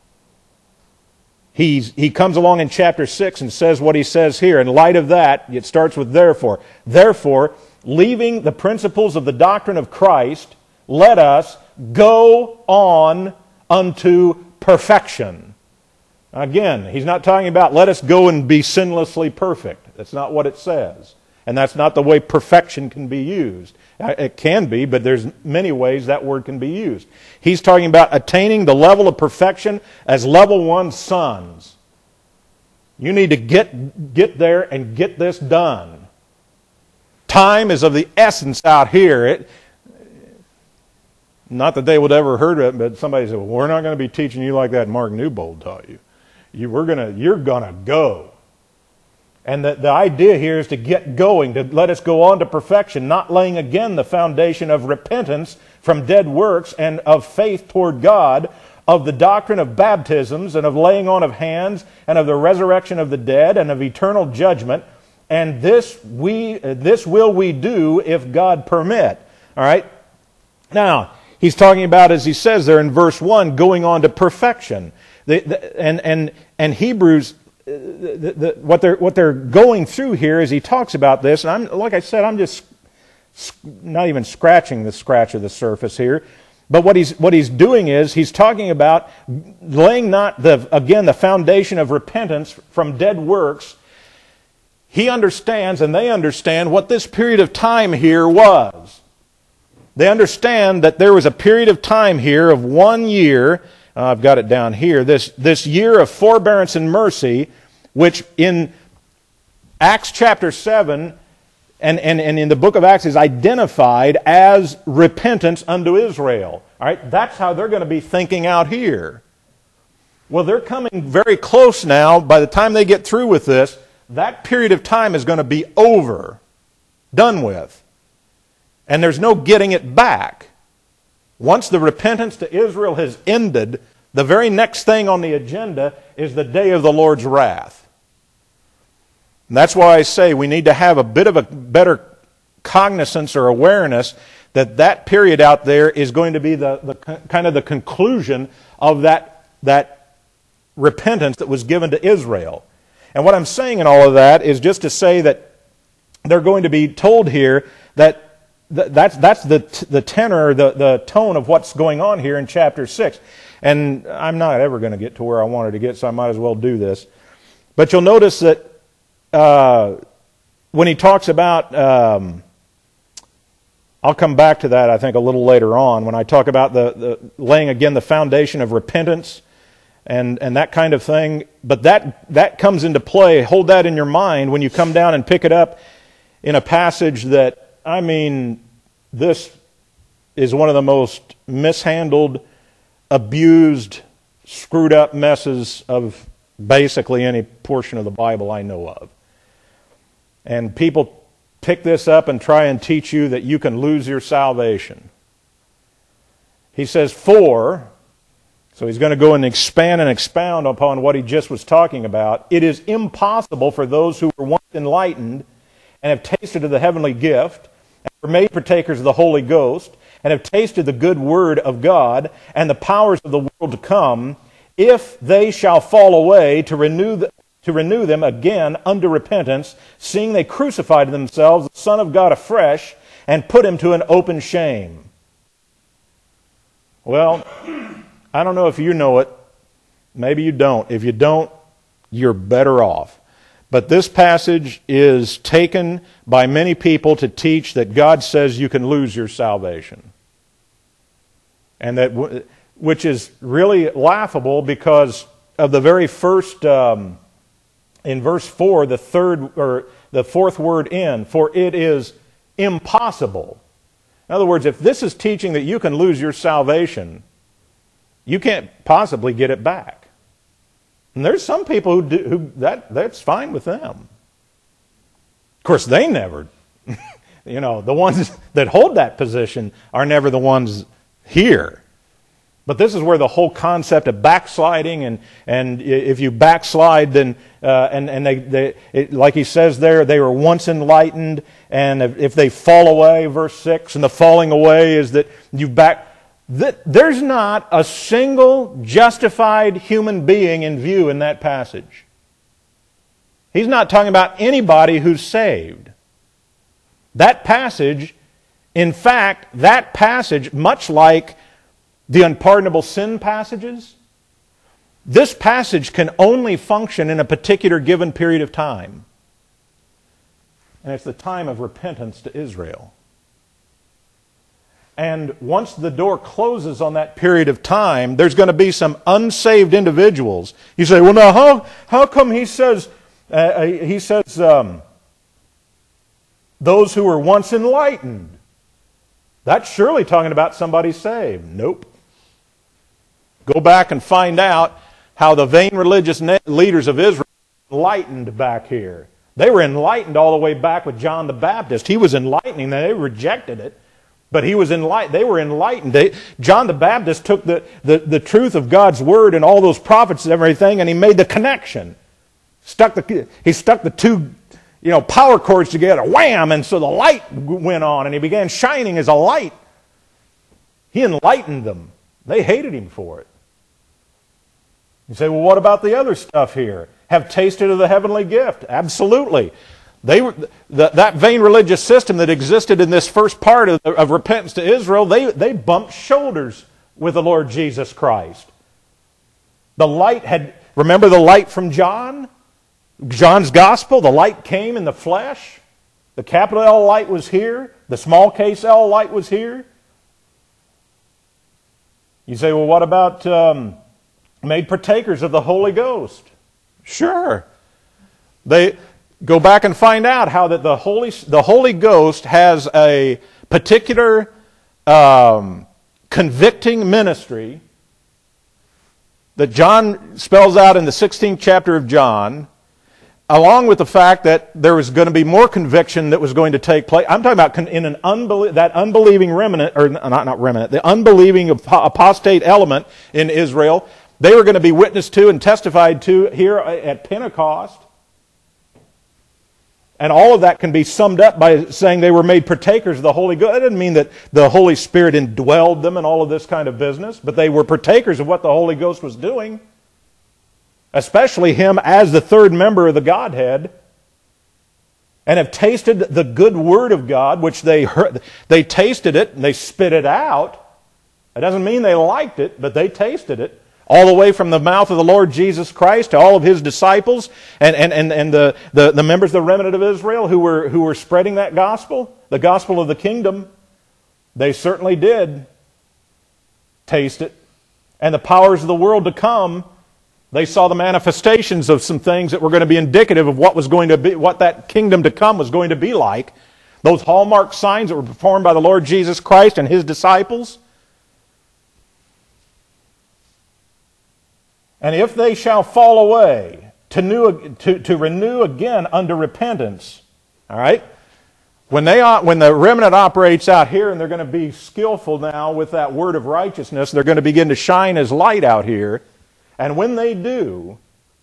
he's, he comes along in chapter six and says what he says here. In light of that, it starts with therefore. Therefore, leaving the principles of the doctrine of Christ, let us go on unto perfection. Again, he's not talking about let us go and be sinlessly perfect. That's not what it says. And that's not the way perfection can be used. It can be, but there's many ways that word can be used. He's talking about attaining the level of perfection as level one sons. You need to get, get there and get this done. Time is of the essence out here. It, not that they would ever heard of it, but somebody said, well, we're not going to be teaching you like that Mark Newbold taught you. you we're gonna, you're going to go. And the, the idea here is to get going, to let us go on to perfection, not laying again the foundation of repentance from dead works and of faith toward God, of the doctrine of baptisms and of laying on of hands and of the resurrection of the dead and of eternal judgment. And this we this will we do if God permit. All right? Now, he's talking about, as he says there in verse one, going on to perfection. The, the, and, and, and Hebrews, the, the, what, they're, what they're going through here is he talks about this. And I'm, like I said, I'm just not even scratching the scratch of the surface here. But what he's, what he's doing is he's talking about laying not, the again, the foundation of repentance from dead works. He understands and they understand what this period of time here was. They understand that there was a period of time here of one year, uh, I've got it down here, this, this year of forbearance and mercy, which in Acts chapter seven and, and, and in the book of Acts is identified as repentance unto Israel. All right, that's how they're going to be thinking out here. Well, they're coming very close now. By the time they get through with this, that period of time is going to be over, done with. And there's no getting it back. Once the repentance to Israel has ended, the very next thing on the agenda is the day of the Lord's wrath. And that's why I say we need to have a bit of a better cognizance or awareness that that period out there is going to be the, the kind of the conclusion of that, that repentance that was given to Israel. And what I'm saying in all of that is just to say that they're going to be told here that th- that's, that's the, t- the tenor, the, the tone of what's going on here in chapter six. And I'm not ever going to get to where I wanted to get, so I might as well do this. But you'll notice that uh, when he talks about, um, I'll come back to that I think a little later on, when I talk about the, the laying again the foundation of repentance, And, and that kind of thing. But that, that comes into play. Hold that in your mind when you come down and pick it up in a passage that, I mean, this is one of the most mishandled, abused, screwed up messes of basically any portion of the Bible I know of. And people pick this up and try and teach you that you can lose your salvation. He says, for... So he's going to go and expand and expound upon what he just was talking about. It is impossible for those who were once enlightened and have tasted of the heavenly gift, and were made partakers of the Holy Ghost, and have tasted the good word of God and the powers of the world to come, if they shall fall away, to renew, the, to renew them again unto repentance, seeing they crucified themselves, the Son of God afresh, and put him to an open shame. Well, I don't know if you know it. Maybe you don't. If you don't, you're better off. But this passage is taken by many people to teach that God says you can lose your salvation. And that, which is really laughable because of the very first, um, in verse four, the third or the fourth word in, for it is impossible. In other words, if this is teaching that you can lose your salvation, you can't possibly get it back. And there's some people who do, who that that's fine with them. Of course, they never, you know, the ones that hold that position are never the ones here. But this is where the whole concept of backsliding, and, and if you backslide, then, uh, and, and they, they it, like he says there, they were once enlightened, and if, if they fall away, verse six, and the falling away is that you back, that there's not a single justified human being in view in that passage. He's not talking about anybody who's saved. That passage, in fact, that passage, much like the unpardonable sin passages, this passage can only function in a particular given period of time. And it's the time of repentance to Israel. And once the door closes on that period of time, there's going to be some unsaved individuals. You say, well, now, how, how come he says, uh, he says, um, those who were once enlightened? That's surely talking about somebody saved. Nope. Go back and find out how the vain religious leaders of Israel were enlightened back here. They were enlightened all the way back with John the Baptist. He was enlightening them. They rejected it. But he was enlightened. They were enlightened. They, John the Baptist took the, the, the truth of God's Word and all those prophets and everything, and he made the connection. Stuck the, he stuck the two you know, power cords together. Wham! And so the light went on, and he began shining as a light. He enlightened them. They hated him for it. You say, well, what about the other stuff here? Have tasted of the heavenly gift. Absolutely. They were the, that vain religious system that existed in this first part of, of repentance to Israel, they, they bumped shoulders with the Lord Jesus Christ. The light had, remember the light from John? John's gospel, the light came in the flesh. The capital L light was here. The small case L light was here. You say, well, what about um, made partakers of the Holy Ghost? Sure. They... Go back and find out how that the Holy, the Holy Ghost has a particular um, convicting ministry that John spells out in the sixteenth chapter of John, along with the fact that there was going to be more conviction that was going to take place. I'm talking about in an unbelie- that unbelieving remnant, or not, not remnant, the unbelieving apostate element in Israel. They were going to be witnessed to and testified to here at Pentecost. And all of that can be summed up by saying they were made partakers of the Holy Ghost. It didn't mean that the Holy Spirit indwelled them and all of this kind of business, but they were partakers of what the Holy Ghost was doing, especially Him as the third member of the Godhead, and have tasted the good Word of God, which they heard. They tasted it and they spit it out. It doesn't mean they liked it, but they tasted it. All the way from the mouth of the Lord Jesus Christ to all of His disciples and, and, and, and the, the, the members of the remnant of Israel who were, who were spreading that gospel, the gospel of the kingdom. They certainly did taste it. And the powers of the world to come, they saw the manifestations of some things that were going to be indicative of what was going to be, what that kingdom to come was going to be like. Those hallmark signs that were performed by the Lord Jesus Christ and His disciples. And if they shall fall away, to, new, to, to renew again unto repentance, all right? When, they, when the remnant operates out here and they're going to be skillful now with that word of righteousness, they're going to begin to shine as light out here. And when they do,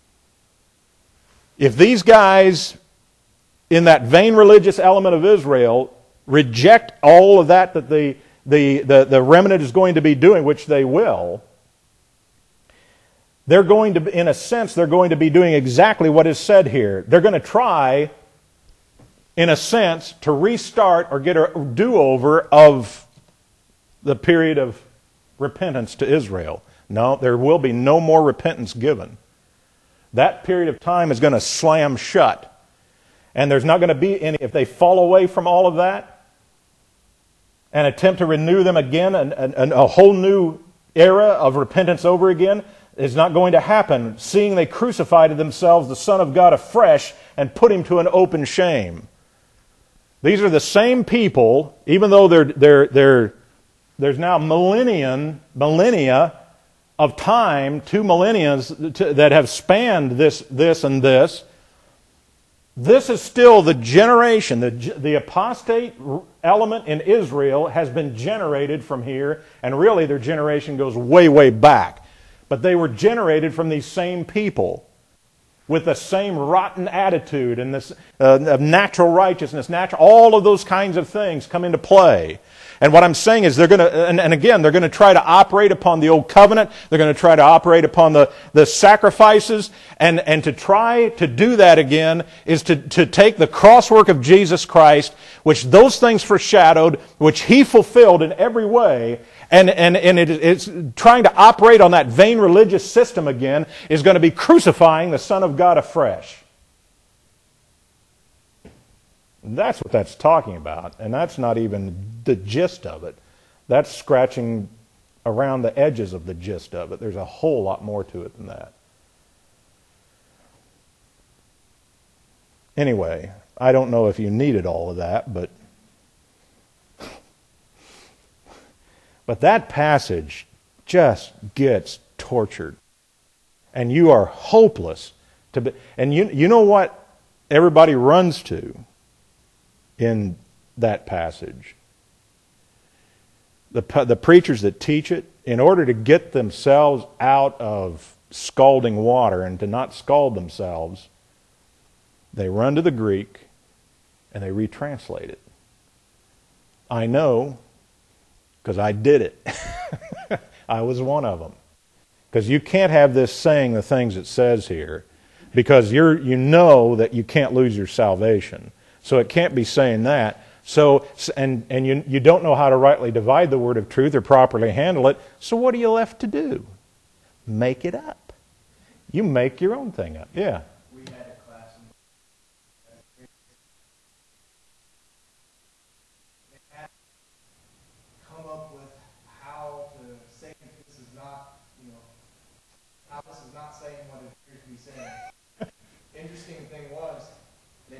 if these guys in that vain religious element of Israel reject all of that that the, the, the, the remnant is going to be doing, which they will, they're going to, in a sense, they're going to be doing exactly what is said here. They're going to try, in a sense, to restart or get a do-over of the period of repentance to Israel. No, there will be no more repentance given. That period of time is going to slam shut. And there's not going to be any, if they fall away from all of that and attempt to renew them again, and, and a whole new era of repentance over again, is not going to happen, seeing they crucified to themselves the Son of God afresh and put Him to an open shame. These are the same people, even though they're, they're, they're, there's now millennium, millennia of time, two millennia that have spanned this, this and this. This is still the generation, the, the apostate element in Israel has been generated from here, and really their generation goes way, way back. But they were generated from these same people with the same rotten attitude and this uh, of natural righteousness, natural, all of those kinds of things come into play. And what I'm saying is they're going to, and, and again, they're going to try to operate upon the old covenant. They're going to try to operate upon the, the sacrifices. And, and to try to do that again is to, to take the crosswork of Jesus Christ, which those things foreshadowed, which He fulfilled in every way. And, and, and it, it's trying to operate on that vain religious system again is going to be crucifying the Son of God afresh. That's what that's talking about. And that's not even the gist of it. That's scratching around the edges of the gist of it. There's a whole lot more to it than that. Anyway, I don't know if you needed all of that, but but that passage just gets tortured. And you are hopeless to be, and you you know what everybody runs to in that passage? The, the preachers that teach it, in order to get themselves out of scalding water and to not scald themselves, they run to the Greek and they retranslate it. I know, because I did it. I was one of them. Because you can't have this saying the things it says here, because you're you know that you can't lose your salvation. So it can't be saying that. So and and you you don't know how to rightly divide the word of truth or properly handle it. So what are you left to do? Make it up. You make your own thing up. Yeah. We had a class in they had to come up with how to say this is not, you know, how this is not saying what it appears to be saying. Interesting thing was,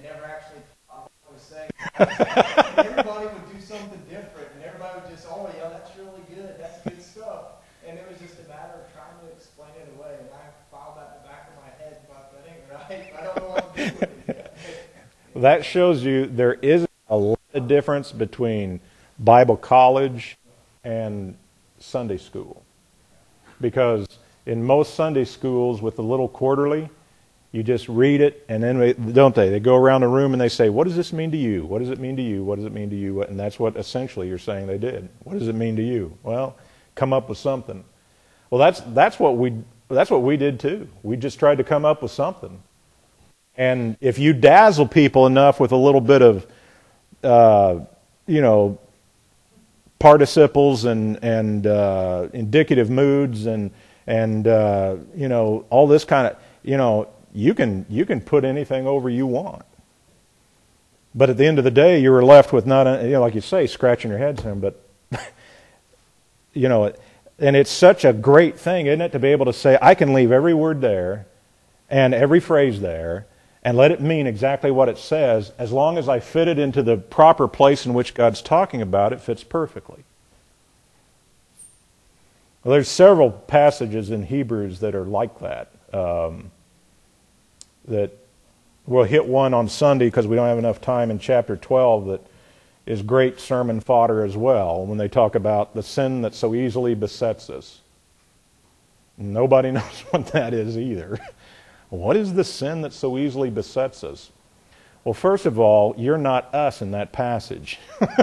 was saying. And everybody would do something different, and everybody would just, oh yeah, that's really good, that's good stuff. And it was just a matter of trying to explain it away, and I filed that in the back of my head, but that ain't right. I don't know what I'm doing with it yet. That shows you there is a lot of difference between Bible college and Sunday school. Because in most Sunday schools with the little quarterly, you just read it, and then, they, don't they? They go around the room and they say, what does this mean to you? What does it mean to you? What does it mean to you? And that's what essentially you're saying they did. What does it mean to you? Well, come up with something. Well, that's that's what we that's what we did too. We just tried to come up with something. And if you dazzle people enough with a little bit of, uh, you know, participles and and uh, indicative moods and and uh, you know, all this kind of, you know, you can you can put anything over you want. But at the end of the day, you were left with not, you know, like you say, scratching your head, Sam. But you know, and it's such a great thing, isn't it, to be able to say, I can leave every word there and every phrase there, and let it mean exactly what it says, as long as I fit it into the proper place in which God's talking about, it fits perfectly. Well, there's several passages in Hebrews that are like that. Um, that we'll hit one on Sunday because we don't have enough time in chapter twelve that is great sermon fodder as well, when they talk about the sin that so easily besets us. Nobody knows what that is either. What is the sin that so easily besets us? Well, first of all, you're not us in that passage.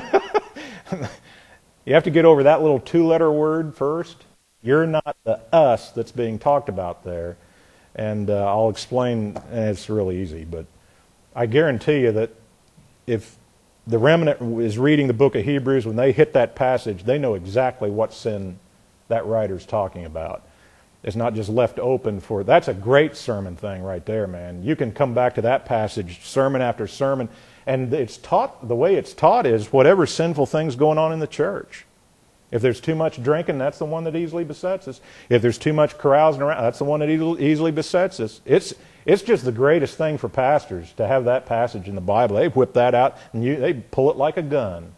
You have to get over that little two-letter word first. You're not the us that's being talked about there. And uh, I'll explain, and it's really easy, but I guarantee you that if the remnant is reading the book of Hebrews, when they hit that passage, they know exactly what sin that writer's talking about. It's not just left open for, that's a great sermon thing right there, man. You can come back to that passage, sermon after sermon, and it's taught, the way it's taught is whatever sinful thing's going on in the church. If there's too much drinking, that's the one that easily besets us. If there's too much carousing around, that's the one that easily besets us. It's it's just the greatest thing for pastors to have that passage in the Bible. They whip that out and you, they pull it like a gun.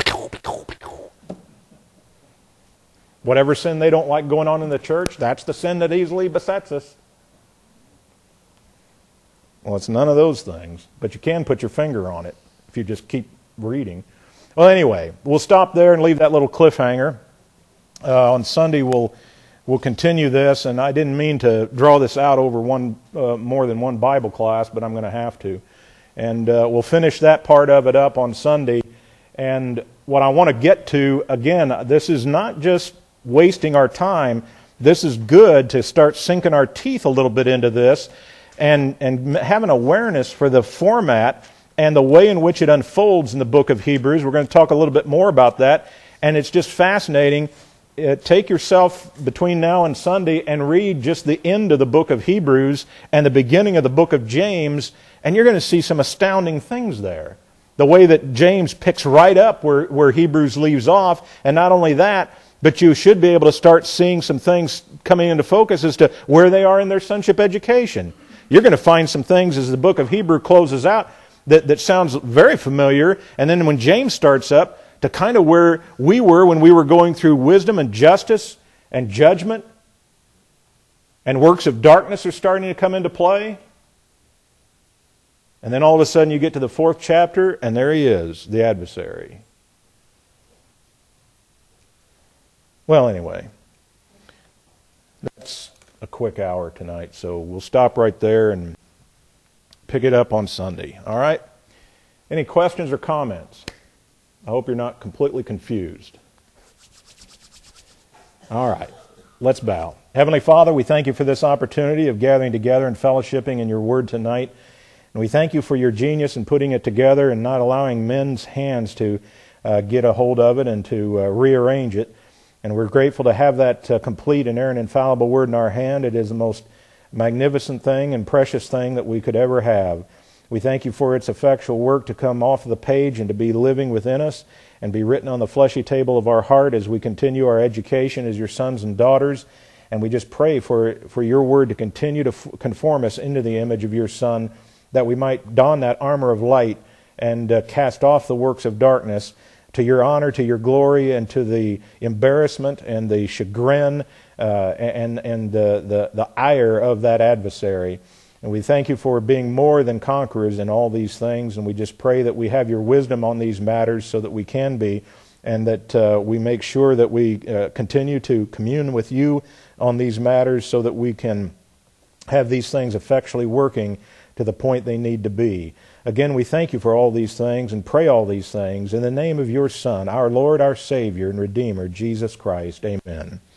Whatever sin they don't like going on in the church, that's the sin that easily besets us. Well, it's none of those things, but you can put your finger on it if you just keep reading. Well, anyway, we'll stop there and leave that little cliffhanger. Uh, on Sunday, we'll we'll continue this, and I didn't mean to draw this out over one uh, more than one Bible class, but I'm going to have to. And uh, we'll finish that part of it up on Sunday. And what I want to get to, again, this is not just wasting our time. This is good to start sinking our teeth a little bit into this and, and have an awareness for the format and the way in which it unfolds in the book of Hebrews. We're going to talk a little bit more about that. And it's just fascinating. Uh, take yourself between now and Sunday and read just the end of the book of Hebrews and the beginning of the book of James, and you're going to see some astounding things there. The way that James picks right up where, where Hebrews leaves off, and not only that, but you should be able to start seeing some things coming into focus as to where they are in their sonship education. You're going to find some things as the book of Hebrews closes out that, that sounds very familiar, and then when James starts up, to kind of where we were when we were going through wisdom and justice and judgment, and works of darkness are starting to come into play. And then all of a sudden you get to the fourth chapter, and there he is, the adversary. Well, anyway, that's a quick hour tonight, so we'll stop right there and pick it up on Sunday. All right? Any questions or comments? I hope you're not completely confused. All right, let's bow. Heavenly Father, we thank you for this opportunity of gathering together and fellowshipping in your word tonight. And we thank you for your genius in putting it together and not allowing men's hands to uh, get a hold of it and to uh, rearrange it. And we're grateful to have that uh, complete, inerrant, infallible word in our hand. It is the most magnificent thing and precious thing that we could ever have. We thank you for its effectual work to come off of the page and to be living within us and be written on the fleshy table of our heart as we continue our education as your sons and daughters. And we just pray for, for your word to continue to f- conform us into the image of your Son, that we might don that armor of light and uh, cast off the works of darkness, to your honor, to your glory, and to the embarrassment and the chagrin uh, and, and the, the, the ire of that adversary. And we thank you for being more than conquerors in all these things, and we just pray that we have your wisdom on these matters so that we can be, and that uh, we make sure that we uh, continue to commune with you on these matters so that we can have these things effectually working to the point they need to be. Again, we thank you for all these things and pray all these things in the name of your Son, our Lord, our Savior, and Redeemer, Jesus Christ. Amen.